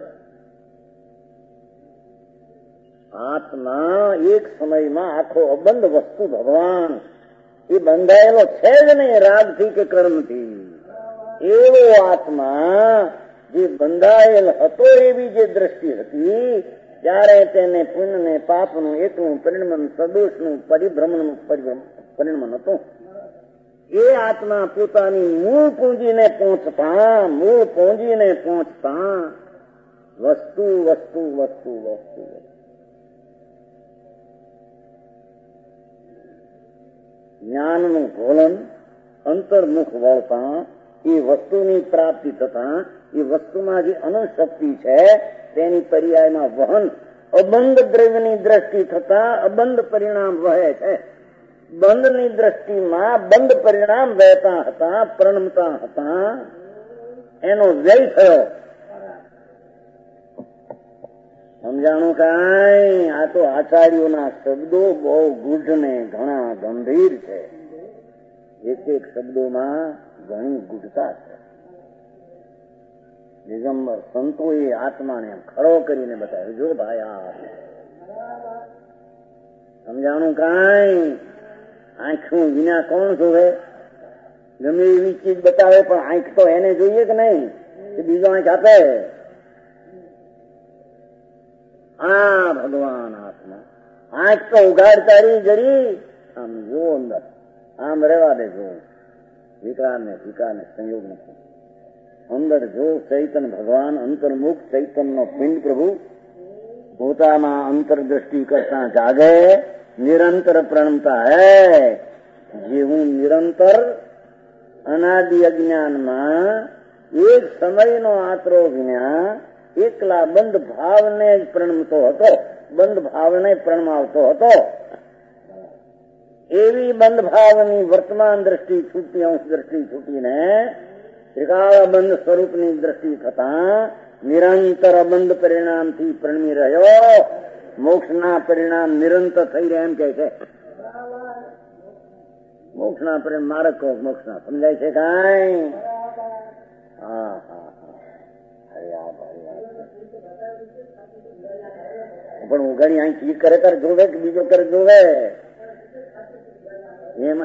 આત્મા એક સમયમાં આખો અબંધ વસ્તુ ભગવાન એ બંધાયેલો છે જ નહીં રાગથી કે કર્મથી. એવો આત્મા જે બંધાયેલ હતો એવી જે દ્રષ્ટિ હતી ત્યારે તેને પુણ્ય ને પાપનું એકનું પરિણમન સદોષનું પરિભ્રમણનું પરિણમન હતું. એ આત્મા પોતાની મૂળ પૂંજીને પહોંચતા મૂળ પૂંજીને પહોંચતા વસ્તુ વસ્તુ વસ્તુ વસ્તુ જ્ઞાનનું ઘોલન અંતર્મુખ વળતા એ વસ્તુની પ્રાપ્તિ થતા એ વસ્તુમાં જે અનંત શક્તિ છે તેની પર્યાયમાં વહન અબંધ દ્રવ્યની દ્રષ્ટિ થતા અબંધ પરિણામ વહે છે. બંધની દ્રષ્ટિમાં બંધ પરિણામ વહેતા હતા, પ્રણમતા હતા, એનો વ્યય થયો. સમજાણું કાંઈ? આ તો આચાર્યોના શબ્દો બહુ ગુઢ ને ઘણા ગંભીર છે. એક એક શબ્દોમાં ઘણી ગુઢતા છે. દિગંબર સંતોએ આત્માને ખડો કરીને બતાવ્યો. જો ભાઈ આ સમજાણું કાંઈ? આંખનું વિના કોણ જોવે? ગમે એવી ચીજ બતાવે પણ આંખ તો એને જોઈએ કે નહીં? કે બીજો આંખ આપે? આ ભગવાન આત્મા આંખ તો ઉઘાડતારી જરી આમ જો અંદર આમ રહેવા દે. જો વિકાર ને વિકાર ને સંયોગ નથી. અંદર જો ચૈતન ભગવાન અંતર્મુખ ચૈતનનો પિંડ પ્રભુ પોતામાં અંતરદ્રષ્ટિ કરતા જાગે નિરંતર પ્રણમતા હૈ. જેવું નિરંતર અનાદિ અજ્ઞાનમાં એક સમયનો આતરો વિના એકલા બંધ ભાવને જ પ્રણમતો હતો, બંધ ભાવને પ્રણમાવતો હતો. એવી બંધ ભાવની વર્તમાન દ્રષ્ટિ છૂટી અંશ દ્રષ્ટિ છૂટીને ત્રિકાળ બંધ સ્વરૂપની દ્રષ્ટિ થતા નિરંતર બંધ પરિણામથી પ્રણમી રહ્યો. મોક્ષના પરિણામ નિરંતર થઈ રહ્યા એમ કે છે. મોક્ષના પરિણામ માર્ગ કહો મોક્ષના સમજાય છે કાંઈ? હા હા હા પણ હું ઘણી અહીંથી ખરેખર જોવે કે બીજો કરે જોવે એમાં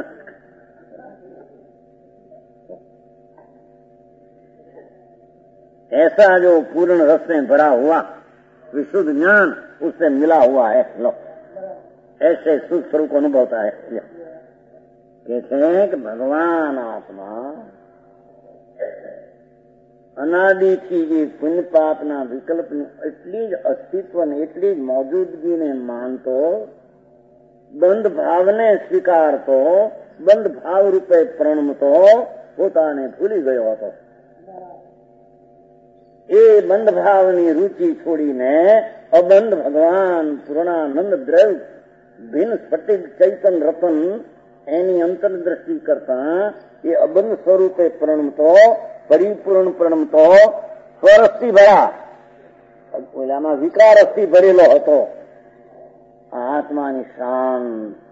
ऐसा जो पूर्ण रस में भरा हुआ विशुद्ध ज्ञान उससे मिला हुआ है। लो ऐसे शुद्ध स्वरूप अनुभव होता है। कहते हैं कि भगवान आत्मा अनादि की ये पुण्य पापना विकल्प એટલી જ અસ્તિત્વ ને એટલી જ મौजूदગીને માનતો બંધ ભાવને સ્વીકારતો બંધ ભાવ રૂપે પ્રણમતો પોતાને ભૂલી ગયો હતો। એ બંધ ભાવની રુચિ છોડીને અબંધ ભગવાન પૂર્ણાનંદ દ્રવ્ય ભિન્ન સ્ફટિક ચૈતન રતન એની અંતરદ્રષ્ટિ કરતા એ અબંધ સ્વરૂપે પ્રણમતો પરિપૂર્ણ પ્રણમતો સ્વરસ્થી ભરા ઓલામાં વિકારસ્થી ભરેલો હતો। આત્માની શાંત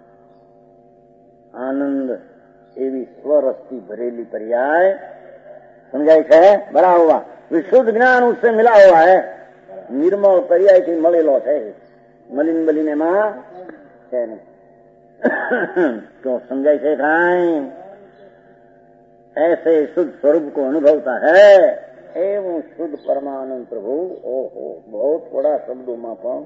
આનંદ એવી સ્વરસ્થી ભરેલી पर्याय समझाय છે। भरा हुआ विशुद्ध ज्ञान उससे मिला हुआ है। निर्मल पर्याय થી મળેલો છે। મલિન બલિન એમાં છે નહીં। तो समझाय છે કાંઈ ऐसे शुद्ध स्वरूप को अनुभवता है एवं शुद्ध परमानंद प्रभु। ओहो बहुत थोड़ा शब्दों में पण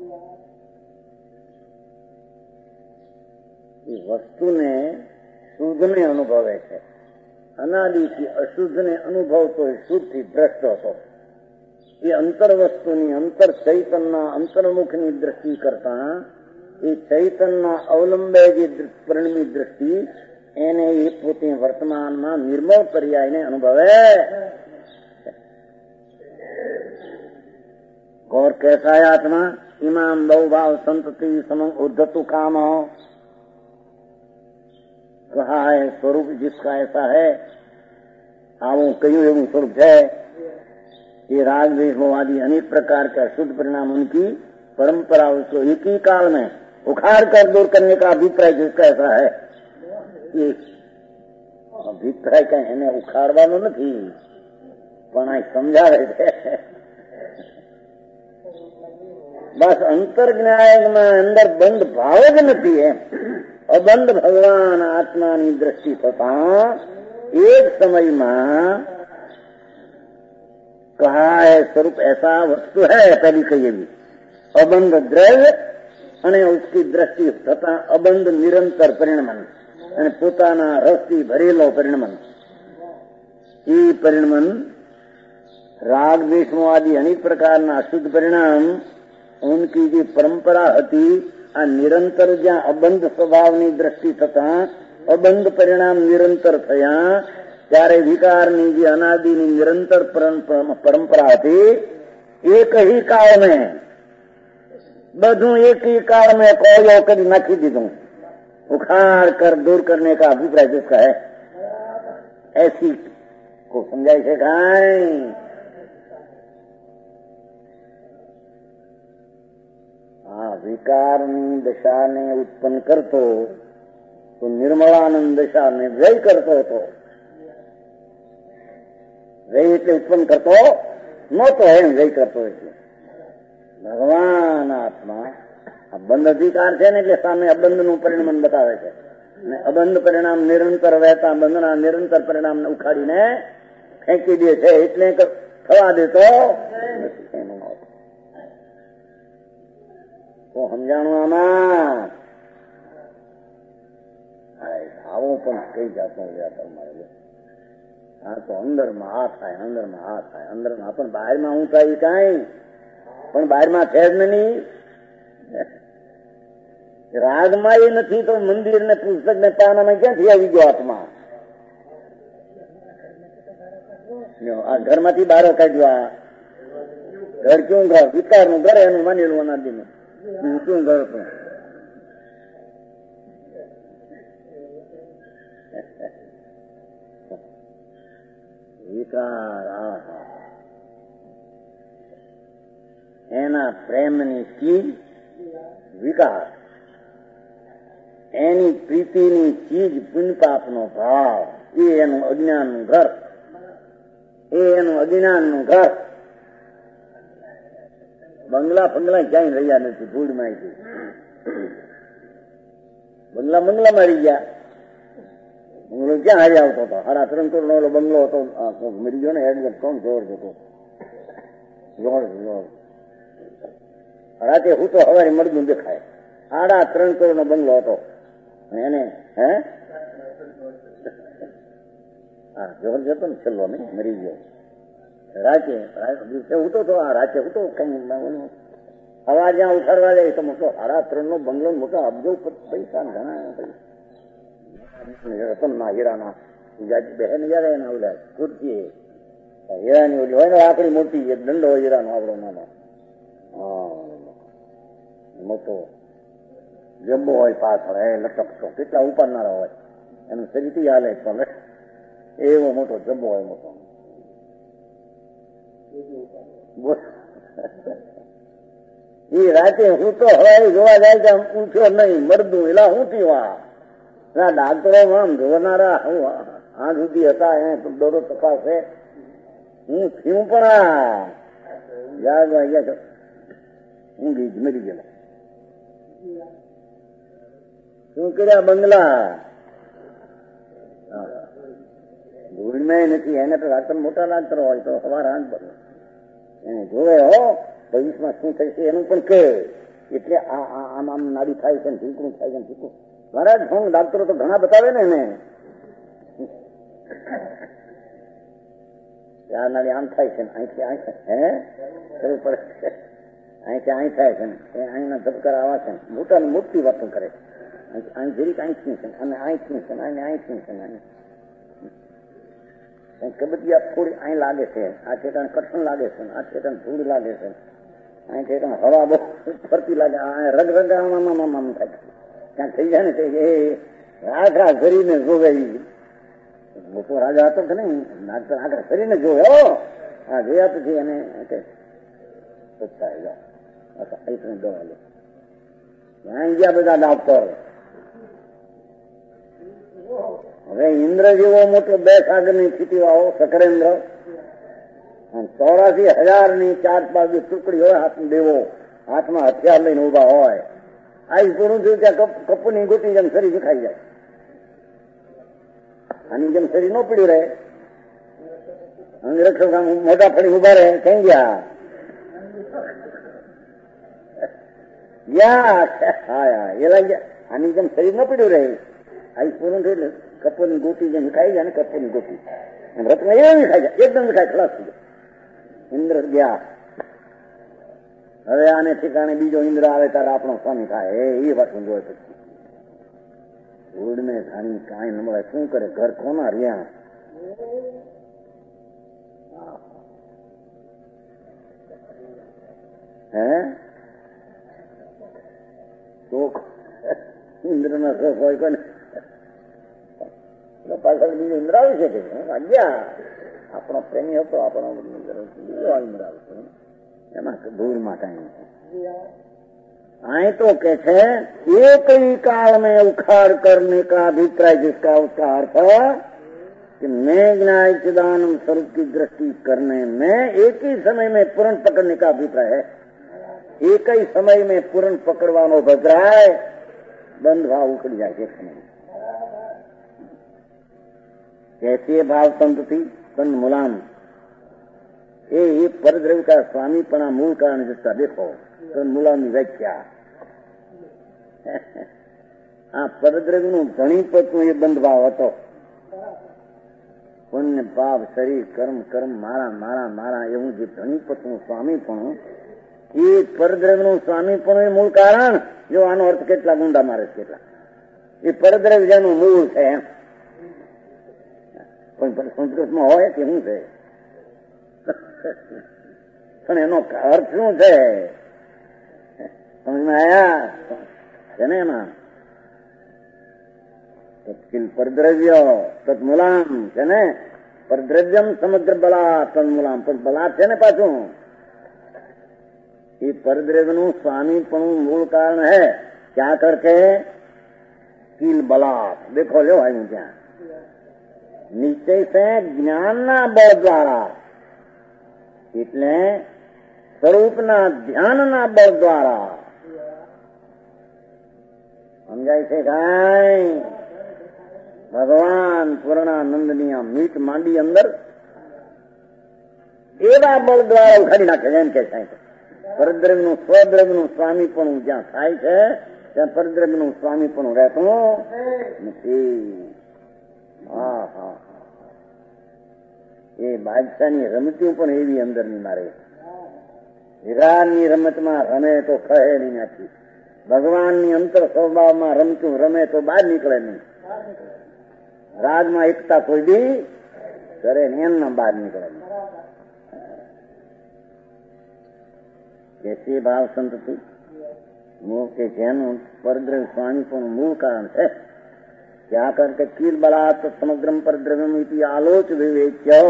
वस्तु ने शुद्ध ने अनुभवे है। अनादि की अशुद्ध ने अनुभव तो शुद्ध थी भ्रष्ट હતો। ये अंतर वस्तु नी अंतर चैतन्य अंतर्मुख नी दृष्टि करता ये चैतन्य अवलंबे जी परिणमी दृष्टि એને એ પોતે વર્તમાનમાં નિર્મળ પર્યાયને અનુભવે। और कैसा है आत्मा इमाम बहुभाव संतति समंग उद्धतु काम हो कहा है स्वरूप जिसका ऐसा है। आवो कયું એવું स्वरूप है। ये राग द्वेष मोह आदि अनेक प्रकार का शुद्ध परिणाम उनकी परंपरा उसको एक ही काल में उखाड़ कर दूर करने का अभिप्राय जिसका ऐसा है। અભિપ્રાય કઈ એને ઉખાડવાનો નથી પણ આ સમજાવે છે। બસ અંતર જ્ઞાનમાં અંદર બંધ ભાવ જ નથી એમ। અબંધ ભગવાન આત્માની દ્રષ્ટિ થતા એક સમયમાં कहा है स्वरूप ऐसा वस्तु है। पहली कही भी अबंध द्रव्य અને उसकी दृष्टि થતા અબંધ નિરંતર પરિણમન અને પોતાના રસથી ભરેલો પરિણમન। એ પરિણમન રાગ દ્વેષ આદि અનેક પ્રકારના અશુદ્ધ પરિણામ ઉનકી જે પરંપરા હતી આ નિરંતર જ્યાં અબંધ સ્વભાવની દ્રષ્ટિ થતા અબંધ પરિણામ નિરંતર થયા ત્યારે વિકારની જે અનાદિની નિરંતર પરંપરા હતી એક ही काल में બધું एक ही काल में કોયો કરી નાખી દીધું। उखाड़ कर दूर करने का अभिप्राय जिसका है ऐसी को समझाई છે કાંઈ। हाँ विकारनी दशा ने उत्पन्न करतो तो निर्मलानंद दशा ने व्यय करतो હતો। व्यय એટલે उत्पन्न करतो નહોતો એમ વ્યય કરતો એટલે ભગવાન આત્મા બંધ અધિકાર છે ને એટલે સામે અબંધ નું પરિણામ બતાવે છે ને અબંધ પરિણામ નિરંતર વહેતા બંધના નિરંતર પરિણામ ને ઉખાડીને ફેંકી દે છે એટલે થવા દેતો તો સમજાણું આમાં આવું પણ કઈ જાતનું વ્યાકરણ મારે હા તો અંદર માં આ થાય અંદર માં આ થાય અંદર માં પણ બહાર માં હું થાય કઈ પણ બહાર માં છે જ નહીં। રાગમાં એ નથી તો મંદિર ને પુસ્તક ને પાનામાં ક્યાંથી આવી ગયો આત્મા। આ ઘરમાંથી બહાર કાઢ્યો। આ ઘર ક્યું ઘર વિકાર નું ઘર એનું માનેલું અનાદિ નું શું ઘર હતું। વિકાર એના પ્રેમની ચીજ વિકાર એની પ્રીતિની ચીજ પુણ્ય પાપનો ભાવ એ એનું અજ્ઞાનનું ઘર એ એનું અજ્ઞાનનું ઘર। બંગલા ફંગલા ક્યાંય રહ્યા નથી, ધૂળમાં બંગલા બંગલામાં રહી ગયા. બંગલો ક્યાં હારી આવતો હતો? સાડા ત્રણ કરોડ નો ઓલો બંગલો હતો, મરી ગયો ને એડવર્ટ, કોણ જોર જતો જોર જોર રાતે હું તો હવારે મળતું દેખાય. સાડા ત્રણ કરોડ નો બંગલો હતો એને. હે હા જોર જતો ને છેલ્લો ને મરી ગયો. રાતે દિવસે ઉઠો તો આ રાતે ઉઠો કઈ હવા જ્યાં ઉઠાડવા જાય તો મોટો સાડા ત્રણ નો બંગલો મોટો અબજો પૈસા ઘણા રતનના હીરાના બહેન જયારે એના ઓલા ખુરશી હીરાની ઓલી હોય ને આકડી મોટી એક દંડો હોય હીરાનો આવડો નાનો મોટો જબ્બો હોય પાછળ એ લટકતો કેટલા ઉપાડનારા હોય એનું શરીરથી હાલે પણ એવો મોટો જબ્બો હોય મોટો. એ રાતે હું તો હવાઈ જોવા જાય છે પૂછ્યો નહીં મરદું એલા હું થયું આ ડાક્ટરો આમ જોનારા આ સુધી હતા એને દોડો તપાસે હું થયું પણ આ યાદ ગયા હું ગઈ મરી ગયેલા. શું કર્યા બંગલા ધૂળમાં નથી. એને તો ડાક્ટર મોટા ડાક્ટર હોય તો સવાર આંખ બને એને જોવે હો ભવિષ્યમાં શું થશે એનું પણ કહે. એટલે આમ આમ નાડી થાય છે ને ઢીકણું થાય છે ને ઢીકણું મારા ઢોંગ ડાક્ટરો તો ઘણા બતાવે ને એને આ નાડી આમ થાય છે ને અહીંથી અહીં હે કરવું પડે અહીંથી અહીં થાય છે ને એ અહીંના ધબકાર આવા છે ને મોટા ને મોટી વાતો કરે. અહીં જરીક અહીંથી છે અને અહીંથી છે ને અહીં અહીંથી છે ને કબજિયાત થોડી અહીં લાગે છે. આ ઠેકાણ કઠણ લાગે છે આ ઠેકાણ ધૂળ લાગે છે અહીં ઠેકાણ હવા બહુ ફરતી લાગે રગ રગ આમ થાય ત્યાં થઈ જાય ને એ આખા શરીરને જોવે. મોટો રાજા હતો કે નહીં ડાક્ટર આખા શરીરને જોવે હો હા જોયા પછી એને દવા લે ત્યાં ગયા બધા ડાક્ટર. હવે ઇન્દ્ર જેવો મોટો બે સાગર ની સ્થિતિ વાળો સકરેન્દ્ર ચોરાસી હજાર ની ચાર બાજુ ટુકડી હોય હાથમાં દેવો હાથમાં હથિયાર લઈને ઉભા હોય. આ પૂરું થયું ત્યાં કપૂની ગોટી જેમ શરીર વિખાઈ જાય. આની જેમ શરીર ન પીડ્યું રહે. અંગરક્ષક મોટા ફળી ઉભા રહે કઈ ગયા ગયા એ લાગ્યા. આની જેમ શરીર ન પીડ્યું રહે. આ પૂરું થયું કપૂરની ગોટી જેમ વિખાઈ જાય ને કપૂરની ગોટી રત્ન એ વિખાઈ જાય એકદમ વિખાય ખલાસ થઈ જાય. ઇન્દ્ર ગયા. હવે આને ઠેકાણે બીજો ઇન્દ્ર આવે ત્યારે આપણો સ્વામી થાય એ વાતું જોયે પછી ધૂળ ને ધાણી કાંઈ ન મળે શું કરે ઘર કોના રહ્યા. હે શોખ ઇન્દ્ર ના શોખ હોય કોને પાછળ બીજો ઇન્દ્ર આવી શકે ગયા. આપણો પ્રેમી હતો આપણો ઇન્દ્ર આવશે એમાં ધૂળમાં કઈ નથી. અહીં તો કે છે एक ही काल में उखाड़ करने का अभिप्राय जिसका उसका अर्थ कि मैं ज्ञान चिदानंद स्वरूप की दृष्टि करने में एक ही समय में पूर्ण पकड़ने का अभिप्राय है. एक ही समय में पूर्ण पकड़वानो भद्राय बंद भाव उखड़ जाए एक समय. कैसे भाव तंत्र थी तन मुलाम ये परद्रव्य का स्वामीपना मूल कारण जिसका देखो तन मुलाम की व्याख्या. આ પરદ્રવ્ય નું ધણીપત નું એ બંધ ભાવ હતો. પુણ્ય પાપ શરીર કર્મ કર્મ મારા મારા મારા એવું જે ધણીપત નું સ્વામી પણ એ પરદ્રવ્ય નું સ્વામી પણ એ મૂળ કારણ. જો આનો અર્થ કેટલા ગુંડા મારે કેટલા એ પરદ્રવ્ય નું મૂળ છે એમ. પણ સંસ્કૃતમાં હોય કે શું છે પણ એનો અર્થ શું છે સમજમાં આયા છે ને એમાં પરદ્રવ્ય તત્મૂલામ છે ને પરદ્રવ્યમ સમગ્ર બલા તન્મૂલામ પણ બલા છે ને પાછું એ પરદ્રવ્ય નું સ્વામી પણ મૂળ કારણ है क्या करके किल बलात् देखो लो आयु ત્યાં નિશ્ચય છે જ્ઞાનના બળ દ્વારા એટલે સ્વરૂપના ધ્યાનના બળ દ્વારા સમજાય છે કાંઈ? ભગવાન પૂર્ણાનંદની આ મીટ માંડી અંદર એવા બળ દ્વારા ઉખાડી નાખે એમ કે થાય. પરદ્રવ્યનું સ્વદ્રવ્યનું સ્વામી પણ જ્યાં થાય છે ત્યાં પરદ્રવ્યનું સ્વામી પણ રહેતું નથી. હા હા એ બાદશાહની રમતી પણ એવી અંદરની મારે. વિરાટની રમતમાં રમે તો કહે નહીં નથી. ભગવાનની અંતર સ્વભાવમાં રમતું રમે તો બહાર નીકળે નહીં. રાજમાં એકતા કોઈ દી કરે ને એમના બહાર નીકળે નહીં. કેસી ભાવ સંતતિ મૂળ કે જેનું પરદ્રવ્ય સ્વામી પણ મૂળ કારણ છે. क्या करके कील बलात् समग्रम परद्रव्यम इति आलोच विवेच्य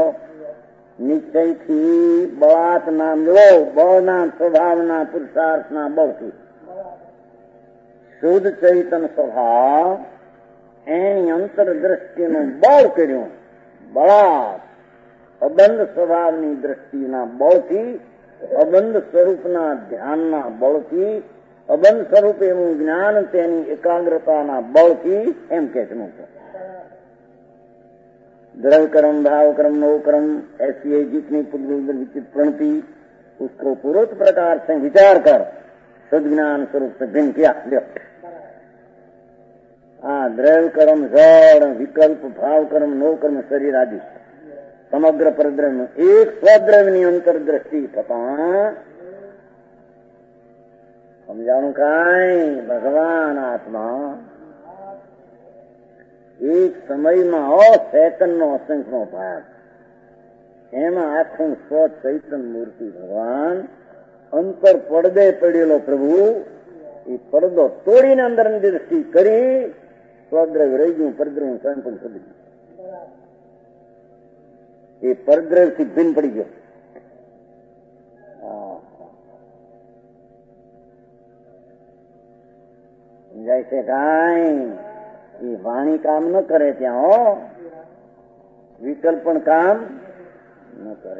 નિશ્ચયથી બળાત ના મેળવો, બળના સ્વભાવના પુરુષાર્થના બળથી શુદ્ધ ચૈતન સ્વભાવ એની અંતરદ્રષ્ટિનું બળ કર્યું. બળાત અબંધ સ્વભાવની દ્રષ્ટિના બળથી, અબંધ સ્વરૂપના ધ્યાનના બળથી, અબંધ સ્વરૂપ એવું જ્ઞાન તેની એકાગ્રતાના બળથી એમ કે છે. द्रव्य कर्म, भाव कर्म, नव कर्म, ऐसी है जितनी विचित प्रणति उसको पूर्वोक्त प्रकार से विचार कर शुद्ध ज्ञान स्वरूप से भिन्न किया. हाँ, द्रव्य कर्म, जड़, विकल्प, भाव कर्म, नव कर्म, शरीर आदि समग्र परद्रव्य एक स्वद्रव्य अंतर दृष्टि थता समझाणु काई भगवान आत्मा एक समयમાં સેકન્ડનો અસંખ્યનો ભાગ એમાં આખું સ્વ ચૈતન મૂર્તિ ભગવાન અંતર પડદે પડેલો પ્રભુ એ પડદો તોડીને અંદરની દ્રષ્ટિ કરી સ્વદ્રવ્ય રહી ગયું, પરદ્રવ્ય સ્વયં પણ છોડી ગયું. એ પરદ્રવ્યથી ભિન્ન પડી ગયો. સમજાય છે કાંઈ? એ વાણી કામ ન કરે ત્યાં હો, વિકલ્પ પણ કામ ન કરે.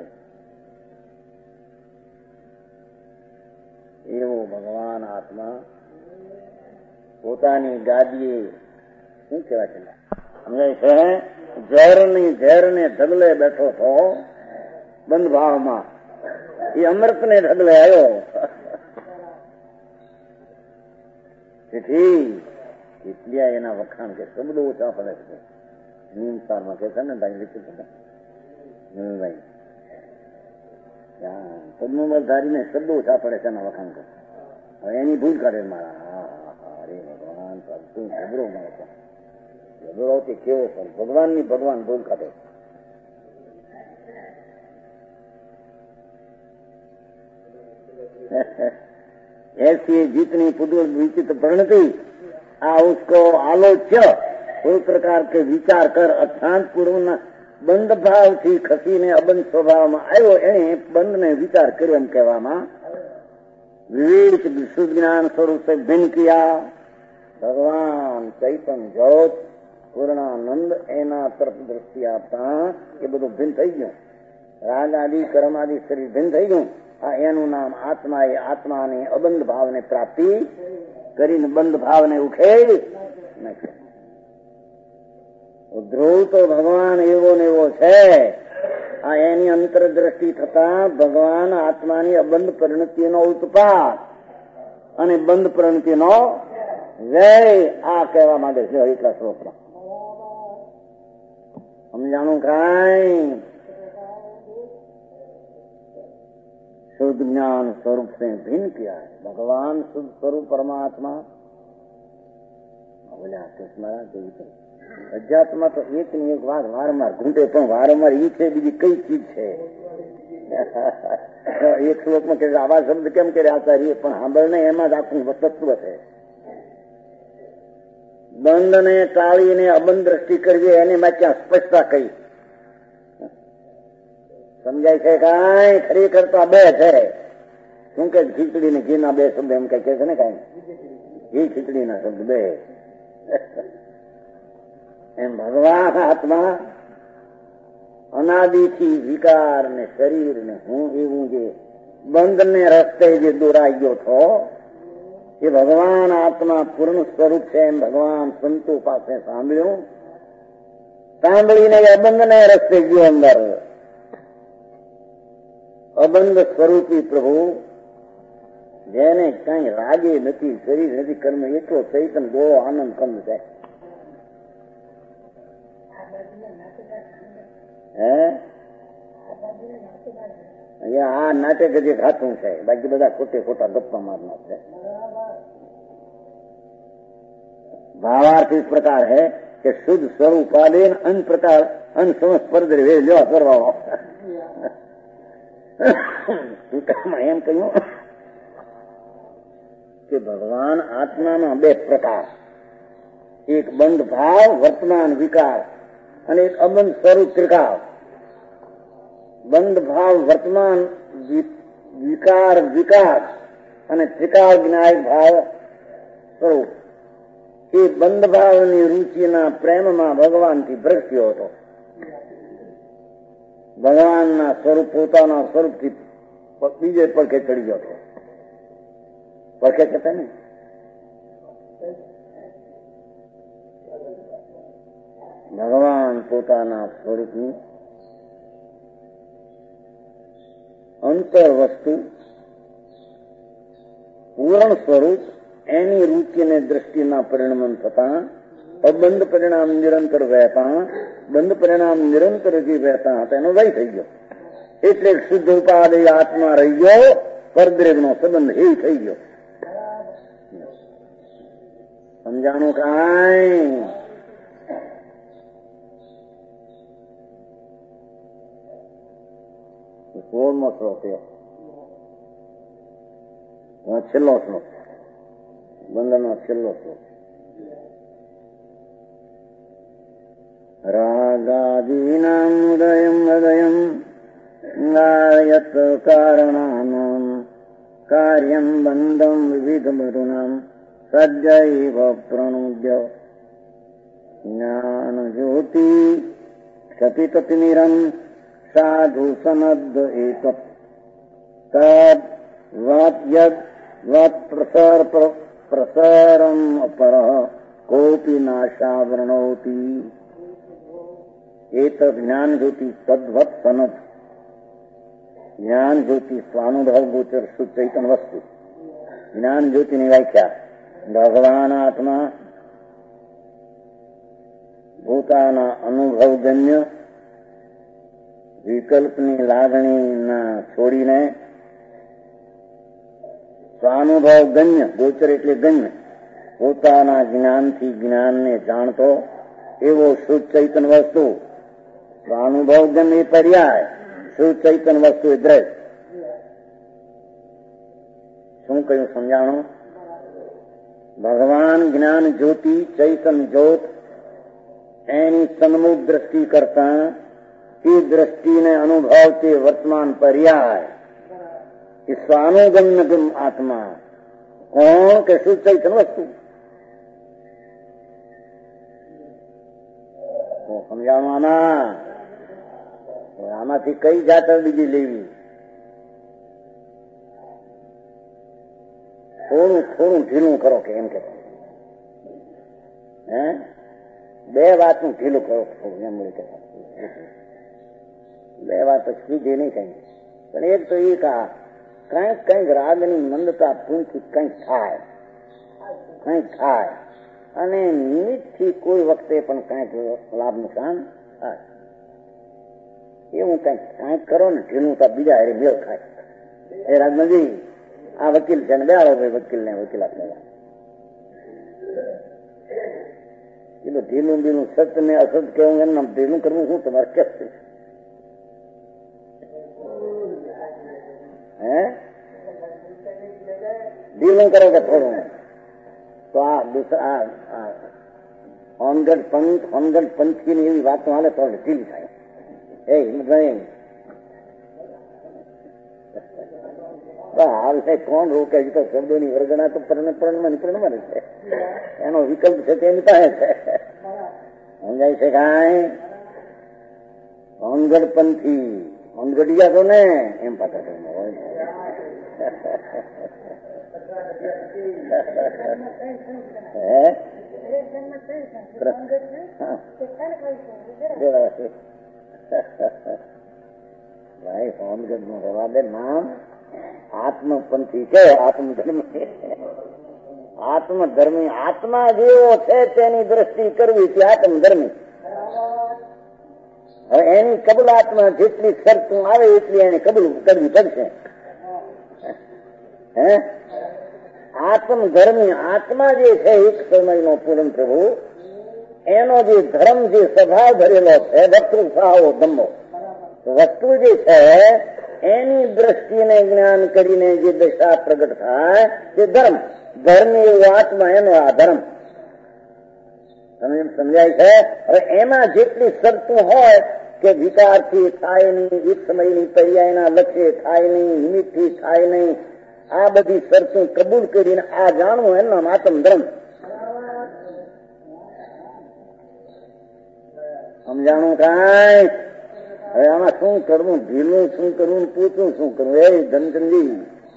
એવો ભગવાન આત્મા પોતાની ગાદીએ શું કહેવાય છે સમજાય છે ઝેરની ઝેરને ઢગલે બેઠો હતો બંધ ભાવમાં, એ અમૃતને ઢગલે આવ્યો. તેથી એટલે એના વખાણ કે શબ્દો ઓછા પડે છે. નિયમસારમાં કે છે ને ભાઈ લીધું ભાઈ પદ્મોમલ ધારીને શબ્દો ઓછા પડે છે એના વખાણ કરે. હવે એની ભૂલ કરે મારા. અરે ભગવાન શું ગભરો મળે છે, ગભરો કે કેવો છે ભગવાનની ભગવાન ભૂલ કાઢે. ऐसी जितनी पुदुल विचित प्रणति आ उसको आलोच्य कोई प्रकार के विचार कर अर्थांत पूर्व બંધ ભાવથી ખસીને અબંધ સ્વભાવમાં આવ્યો એને બંધને વિચાર કર્યો એમ કહેવામાં. વિવેક શુદ્ધ જ્ઞાન સ્વરૂપે ભિન્ન કિયા. ભગવાન ચૈતન જ્યોત પૂર્ણાનંદ એના તરફ દ્રષ્ટિ આપતા એ બધું ભિન્ન થઈ ગયું. રાગ આદિ કર્મ આદિ શરીર ભિન્ન થઈ ગયું. આ એનું નામ આત્મા. એ આત્માને અબંધ ભાવને પ્રાપ્તિ કરીને બંધ ભાવને ઉખેડી નાખ્યા. ધ્રુવ તો ભગવાન એવો ને એવો છે. આ એની અંતરદ્રષ્ટિ થતા ભગવાન આત્માની અબંધ પરિણતિનો ઉત્પાદ અને બંધ પરિણતિનો જય આ કહેવા માંગે છે એટલા શ્લોકમાં. સમજાણું કાંઈ? शुद्ध ज्ञान स्वरूप से भिन्न किया है भगवान. शुद्ध स्वरूप परमात्मा बोले स्मरण देवी अध्यात्मा तो एक नहीं एक बार वारंवार घूमते पण वारंवार ई छे बीजी कई चीज छे. एक श्लोक में कहते आवा शब्द केम करे आचार्य पण સાંભળને એમાં જ આખું તત્વ છે. બંધને ટાળીને અબંધ દ્રષ્ટિ કરવી એને માં ક્યાં સ્પષ્ટતા કહી સમજાય છે કાંઈ? ખરેખર તો બે છે. શું કે ખીચડી ને ઘી ના બે શબ્દ એમ કઈ કે છે ને કાંઈ ઘી ખીચડી ના શબ્દ બે એમ ભગવાન આત્મા અનાદિથી વિકાર ને શરીર ને હું એવું જે બંધને રસ્તે જે દોરાઈ ગયો હતો એ ભગવાન આત્મા પૂર્ણ સ્વરૂપ છે એમ ભગવાન સંતો પાસે સાંભળ્યું. સાંભળીને અબંધને રસ્તે ગયો અંદર. અબંધ સ્વરૂપી પ્રભુ જેને કઈ રાગે નથી, શરીર નથી, કર્મ એટલો ચૈતન ગોળો આનંદ કંદ છે. હે અહીંયા આ નાટક જે ખાતું છે, બાકી બધા ખોટે ખોટા ગપ્પા મારનાર છે. भावार्थ इस प्रकार है कि शुद्ध स्वरूपादेन अन प्रकार अन समस्त परद्रव्य લ્યો કરવા એમ કહ્યું કે ભગવાન આત્મામાં બે પ્રકાર, એક બંધ ભાવ વર્તમાન વિકાર અને એક અબંધ સ્વરૂપ ત્રિકાળ. બંધ ભાવ વર્તમાન વિકાર વિકાસ અને ત્રિકાળ જ્ઞાયક ભાવ સ્વરૂપ. એ બંધ ભાવની રુચિના પ્રેમમાં ભગવાનથી ભ્રષ્ટ્યો હતો. ભગવાનના સ્વરૂપ પોતાના સ્વરૂપથી બીજે પડખે ચડી ગયો હતો. પડખે કહેતા ને ભગવાન પોતાના સ્વરૂપની અંતર વસ્તુ પૂર્ણ સ્વરૂપ એની રૂચિને દ્રષ્ટિના પરિણમન થતા અબંધ પરિણામ નિરંતર વહેતા, બંધ પરિણામ નિરંતર જે વહેતા હતા એનો વય થઈ ગયો. એટલે શુદ્ધ ઉપાદેય આત્મા રહી ગયો, પરદ્રવ્યનો સંબંધ એ થઈ ગયો. સમજાણું કાંઈ? સોળમો શ્લોક છેલ્લો શ્લોક, બંધનો છેલ્લો શ્લોક. રાગાદીનામ ઉદયમ હૃદયમ ગાયત કારણાનામ કાર્યમ બંધમ વિવિધ મૃણામ સજ્જૈવ પ્રણુદ્ય જ્ઞાન જ્યોતિ ક્ષપિતતિમિરમ સાધુ સનદ એક તદ વાત યદ વાત પ્રસર પ્રસરમ અપર કોપી નાશાવૃણોતી એત જ્ઞાન જ્યોતિ તદ્વત સનદ. જ્ઞાન જ્યોતિ સ્વાનુભવ ગોચર શુદ્ધ ચૈતન વસ્તુ. જ્ઞાન જ્યોતિની વ્યાખ્યા ભગવાન આત્મા પોતાના અનુભવજન્ય વિકલ્પની લાગણીના છોડીને સ્વાનુભવ ગન્ય, ગોચર એટલે ગન્ય, પોતાના જ્ઞાનથી જ્ઞાનને જાણતો એવો શુદ્ધ ચૈતન વસ્તુ. સ્વાનુભવ ગન્ય એ પર્યાય, શુદ્ધ ચૈતન વસ્તુ એ દ્રશ્ય. શું કહ્યું સમજાણું? ભગવાન જ્ઞાન જ્યોતિ ચૈતન જ્યોત એની સન્મુખ દ્રષ્ટિ કરતા એ દ્રષ્ટિને અનુભવતી વર્તમાન પર્યાય એ સ્વાનુગમ્ય આત્મા કોણ કે શુદ્ધ ચૈતન વસ્તુ. સમજાણું? આમાં આમાંથી કઈ જાત બીજી લેવી? થોડું થોડું ઢીલું કરો કે એમ કે હે બે વાતનું ઢીલું કરો થોડું એમ કે બે વાત સીધી નહીં કઈ. પણ એક તો એ કા કઈક કઈક રાગની મંદતા પૂંથી કઈક થાય, કઈક થાય અને નિમિત્તથી કોઈ વખતે પણ કઈક લાભ નુકસાન થાય. એવું કઈક કઈક કરો ને ઢીલું તો બીજા હારે મેળ ખાય. એ રાજનજી આ વકીલ છે ને બેહાડો ભાઈ વકીલ ને વકીલાત લેવા. એટલે ઢીલું ઢીલું સત્ય ને અસત કેવું એમ નામ ઢીલું કરવું શું તમારે કે હે ઢીલું કરો કે થોડું? તો આ દુસરા હોનગઢ પંથ હોનગઢ પંથી ની એવી વાતો હાલે તો ઢીલી થાય. એ હિંમત હાલ છે કોણ રોકે તો શબ્દોની વર્ગણા તો પરણમાં પરણમાં છે. એનો વિકલ્પ છે તેની પાસે છે. સમજાય છે કાંઈ? હોનગઢ પંથી હોનગઢિયા તો ને એમ પાછા હોય ભાઈ સોમગઢ નું રહેવા દે નામ આત્મપંથી છે, આત્મધર્મી. આત્મધર્મી આત્મા જેવો છે તેની દ્રષ્ટિ કરવી તે આત્મધર્મી. હવે એની કબૂલાતમાં જેટલી શરતું આવે એટલી એને કબૂલ કરવી પડશે. હે આત્મધર્મી આત્મા જે છે એક સમયનો પૂર્ણ પ્રભુ, એનો જે ધર્મ જે સ્વભાવ ધરેલો છે વસ્તુ સાવો ધમ્મો, વસ્તુ જે છે એની દ્રષ્ટિને જ્ઞાન કરીને જે દશા પ્રગટ થાય તે ધર્મ. ધર્મ એવું આત્મા, એનો આ ધર્મ. તમે સમજાય છે? હવે એમાં જેટલી શરતું હોય કે વિકારથી થાય નહીં, એક સમયની પર્યાયના લક્ષ્ય થાય નહીં, નિમિત્તથી થાય નહીં, આ બધી શરતું કબૂલ કરીને આ જાણવું એનું નામ આત્મ ધર્મ. સમજાણું કાંઈ? હવે આમાં શું કરવું, ઢીલું શું કરવું, પૂછવું શું કરવું? એ ધનચંદી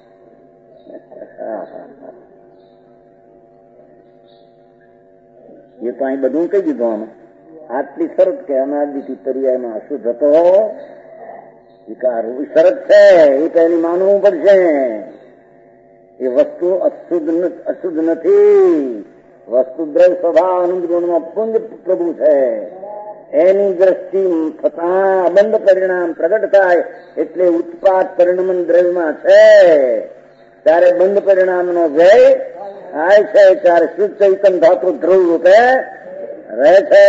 એ તો અહીં બધું કહી દીધું. આમાં આટલી શરત કે અનાદિથી પર્યાયમાં અશુદ્ધ હતો વિકાર શરત છે, એ પહેલી માનવું પડશે. એ વસ્તુ અશુદ્ધ અશુદ્ધ નથી, વસ્તુ દ્રવ્ય સ્વભાવ આનંદ ગુણમાં પુંજ પ્રભુ છે. એની દ્રષ્ટિ થતા અબંધ પરિણામ પ્રગટ થાય એટલે ઉત્પાદ પરિણમન દ્રવ્યમાં છે. ત્યારે બંધ પરિણામ નો વ્યય થાય છે, ત્યારે શુદ્ધ ચૈતન ધાતુ ધ્રુવ રૂપે રહે છે.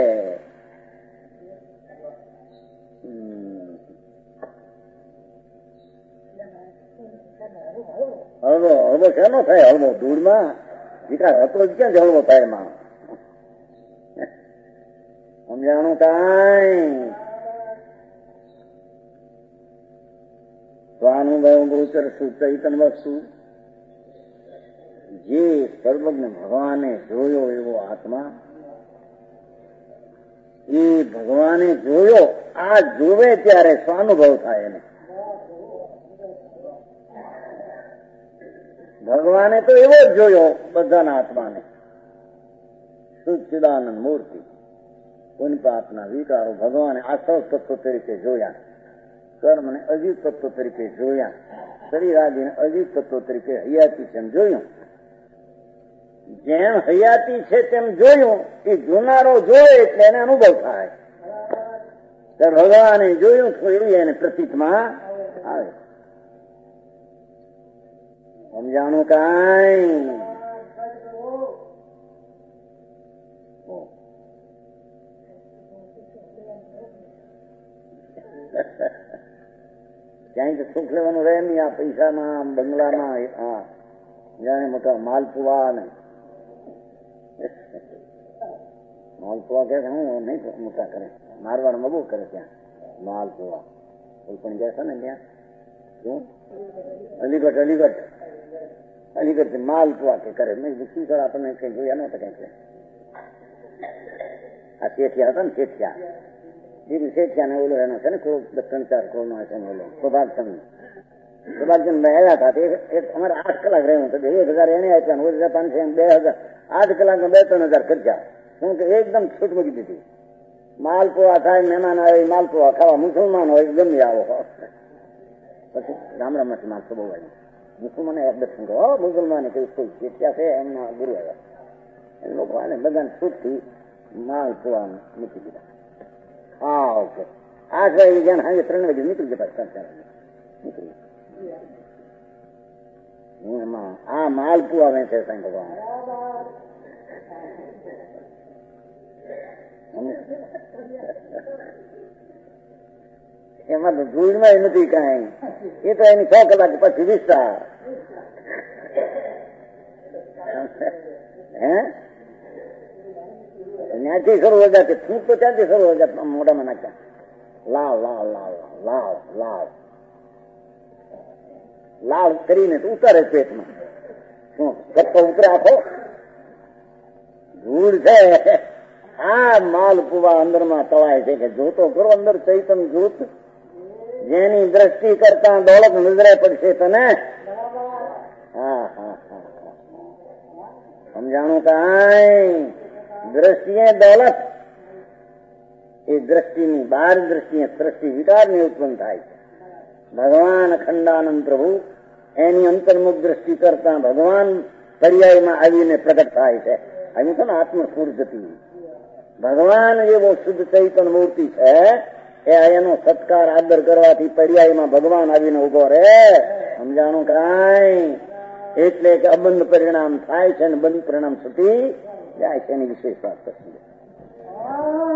હળવો હળવો શેનો થાય? હળવો ધૂળમાં વિકાર હતો જ ક્યાં જ હળવો થાય એમાં? સમજાણું કાંઈ? સ્વાનુભવ ગોચર સુચૈતન વસ્તુ જે સર્વજ્ઞ ભગવાને જોયો એવો આત્મા, એ ભગવાને જોયો, આ જોવે ત્યારે સ્વાનુભવ થાય એને. ભગવાને તો એવો જ જોયો બધાના આત્માને, સચ્ચિદાનંદ મૂર્તિ. પુનપાપના વિકારો ભગવાને આસવ તત્વ તરીકે જોયા, કર્મને અજીત તત્વ તરીકે જોયા, શરીર આદિને અજીત તત્વ તરીકે હયાતી છે એમ જોયું. જેમ હયાતી છે તેમ જોયું, એ જોનારો જોયે એટલે એને અનુભવ થાય. ત્યારે ભગવાને જોયું એવી એને પ્રતીકમાં આવે. સમજાણું કાંઈ? ક્યાંય તો સુખ લેવાનું રહે નહીં. આ પૈસામાં, બંગલામાં, હા જાણે મોટા માલપુવા ને માલપુવા કે હું નહીં મોટા કરે, મારવાડમાં બહુ કરે ત્યાં માલપુવા. કોઈ પણ ગયા છે ને ત્યાં શું અલીગઢ અલીગઢ અલીગઢ માલપુવા કે કરે. મેં શું કર આપણને કઈ જોયા નહોતા કઈ. આ શેઠિયા હતા ને, શેઠિયા બીજું શેઠિયા ને ઓલો એનો છે ને ત્રણ ચાર કરોડ નો છે ને ઓલો પ્રભાતચંદ પ્રભાતચંદ આવ્યા હતા. અમારે આઠ કલાક રહ્યું હતું, એક હજાર એને આપ્યા, એક હજાર પાંચસો બે હજાર આઠ કલાક બે ત્રણ હજાર ખર્ચા. શું કે એકદમ છૂટ મૂકી દીધી. માલપુઆ થાય, મહેમાન આવે માલપુઆ ખાવા, મુસલમાન હોય ગમે આવો. પછી ગામડામાંથી માણસો બહુ આવ્યું, મુસલમાને દર્શન કરો, મુસલમાને કઈ કોઈ શેઠિયા છે એમના ગુરુ આવ્યા, એ લોકો આને બધાને છૂટથી માલપુઆ મૂકી દીધા. હા ઓકે આઠ વાગે ગયા, હાજે ત્રણ વાગે નીકળી જતા ચાર ચાર વાગે નીકળી. એમાં આ માલપુઆ વેચે સાંઈ ભગવાન. એમાં તો ધૂળમાં નથી કઈ, એ તો એની છ કલાક પછી વિસ્તાર. હે ત્યાંથી શરૂ હો જાય, છૂટ તો ત્યાંથી શરૂ હો જાય, મોઢામાં નાખ્યા લાવ લાવ લાવ લાવ લાવ લાવ કરીને ઉતારે પેટમાં. શું કચ્છો ઉતરે આખો ધૂળ છે. આ માલપુવા અંદરમાં તળાય છે કે જોતો કરો અંદર ચૈતન જૂથ, જેની દ્રષ્ટિ કરતા દોલત નજરે પડશે તને સમજાણું કાંઈ દ્રષ્ટિએ દોલત એ દ્રષ્ટિની બાર દ્રષ્ટિએ સૃષ્ટિ વિકારની ઉત્પન્ન થાય છે. ભગવાન અખંડાનંદ પ્રભુ એની અંતર્મુખ દ્રષ્ટિ કરતા ભગવાન પર્યાયમાં આવીને પ્રગટ થાય છે. આવ્યું છે ને આત્મસ્ફૂર્તિ. ભગવાન એવો શુદ્ધ ચૈતન મૂર્તિ છે એ એનો સત્કાર આદર કરવાથી પર્યાયમાં ભગવાન આવીને ઉભો રહે. સમજાણું કાંઈ એટલે કે અબંધ પરિણામ થાય છે અને બંધ પરિણામ સુધી જાય છે એની વિશેષ વાત કરશે.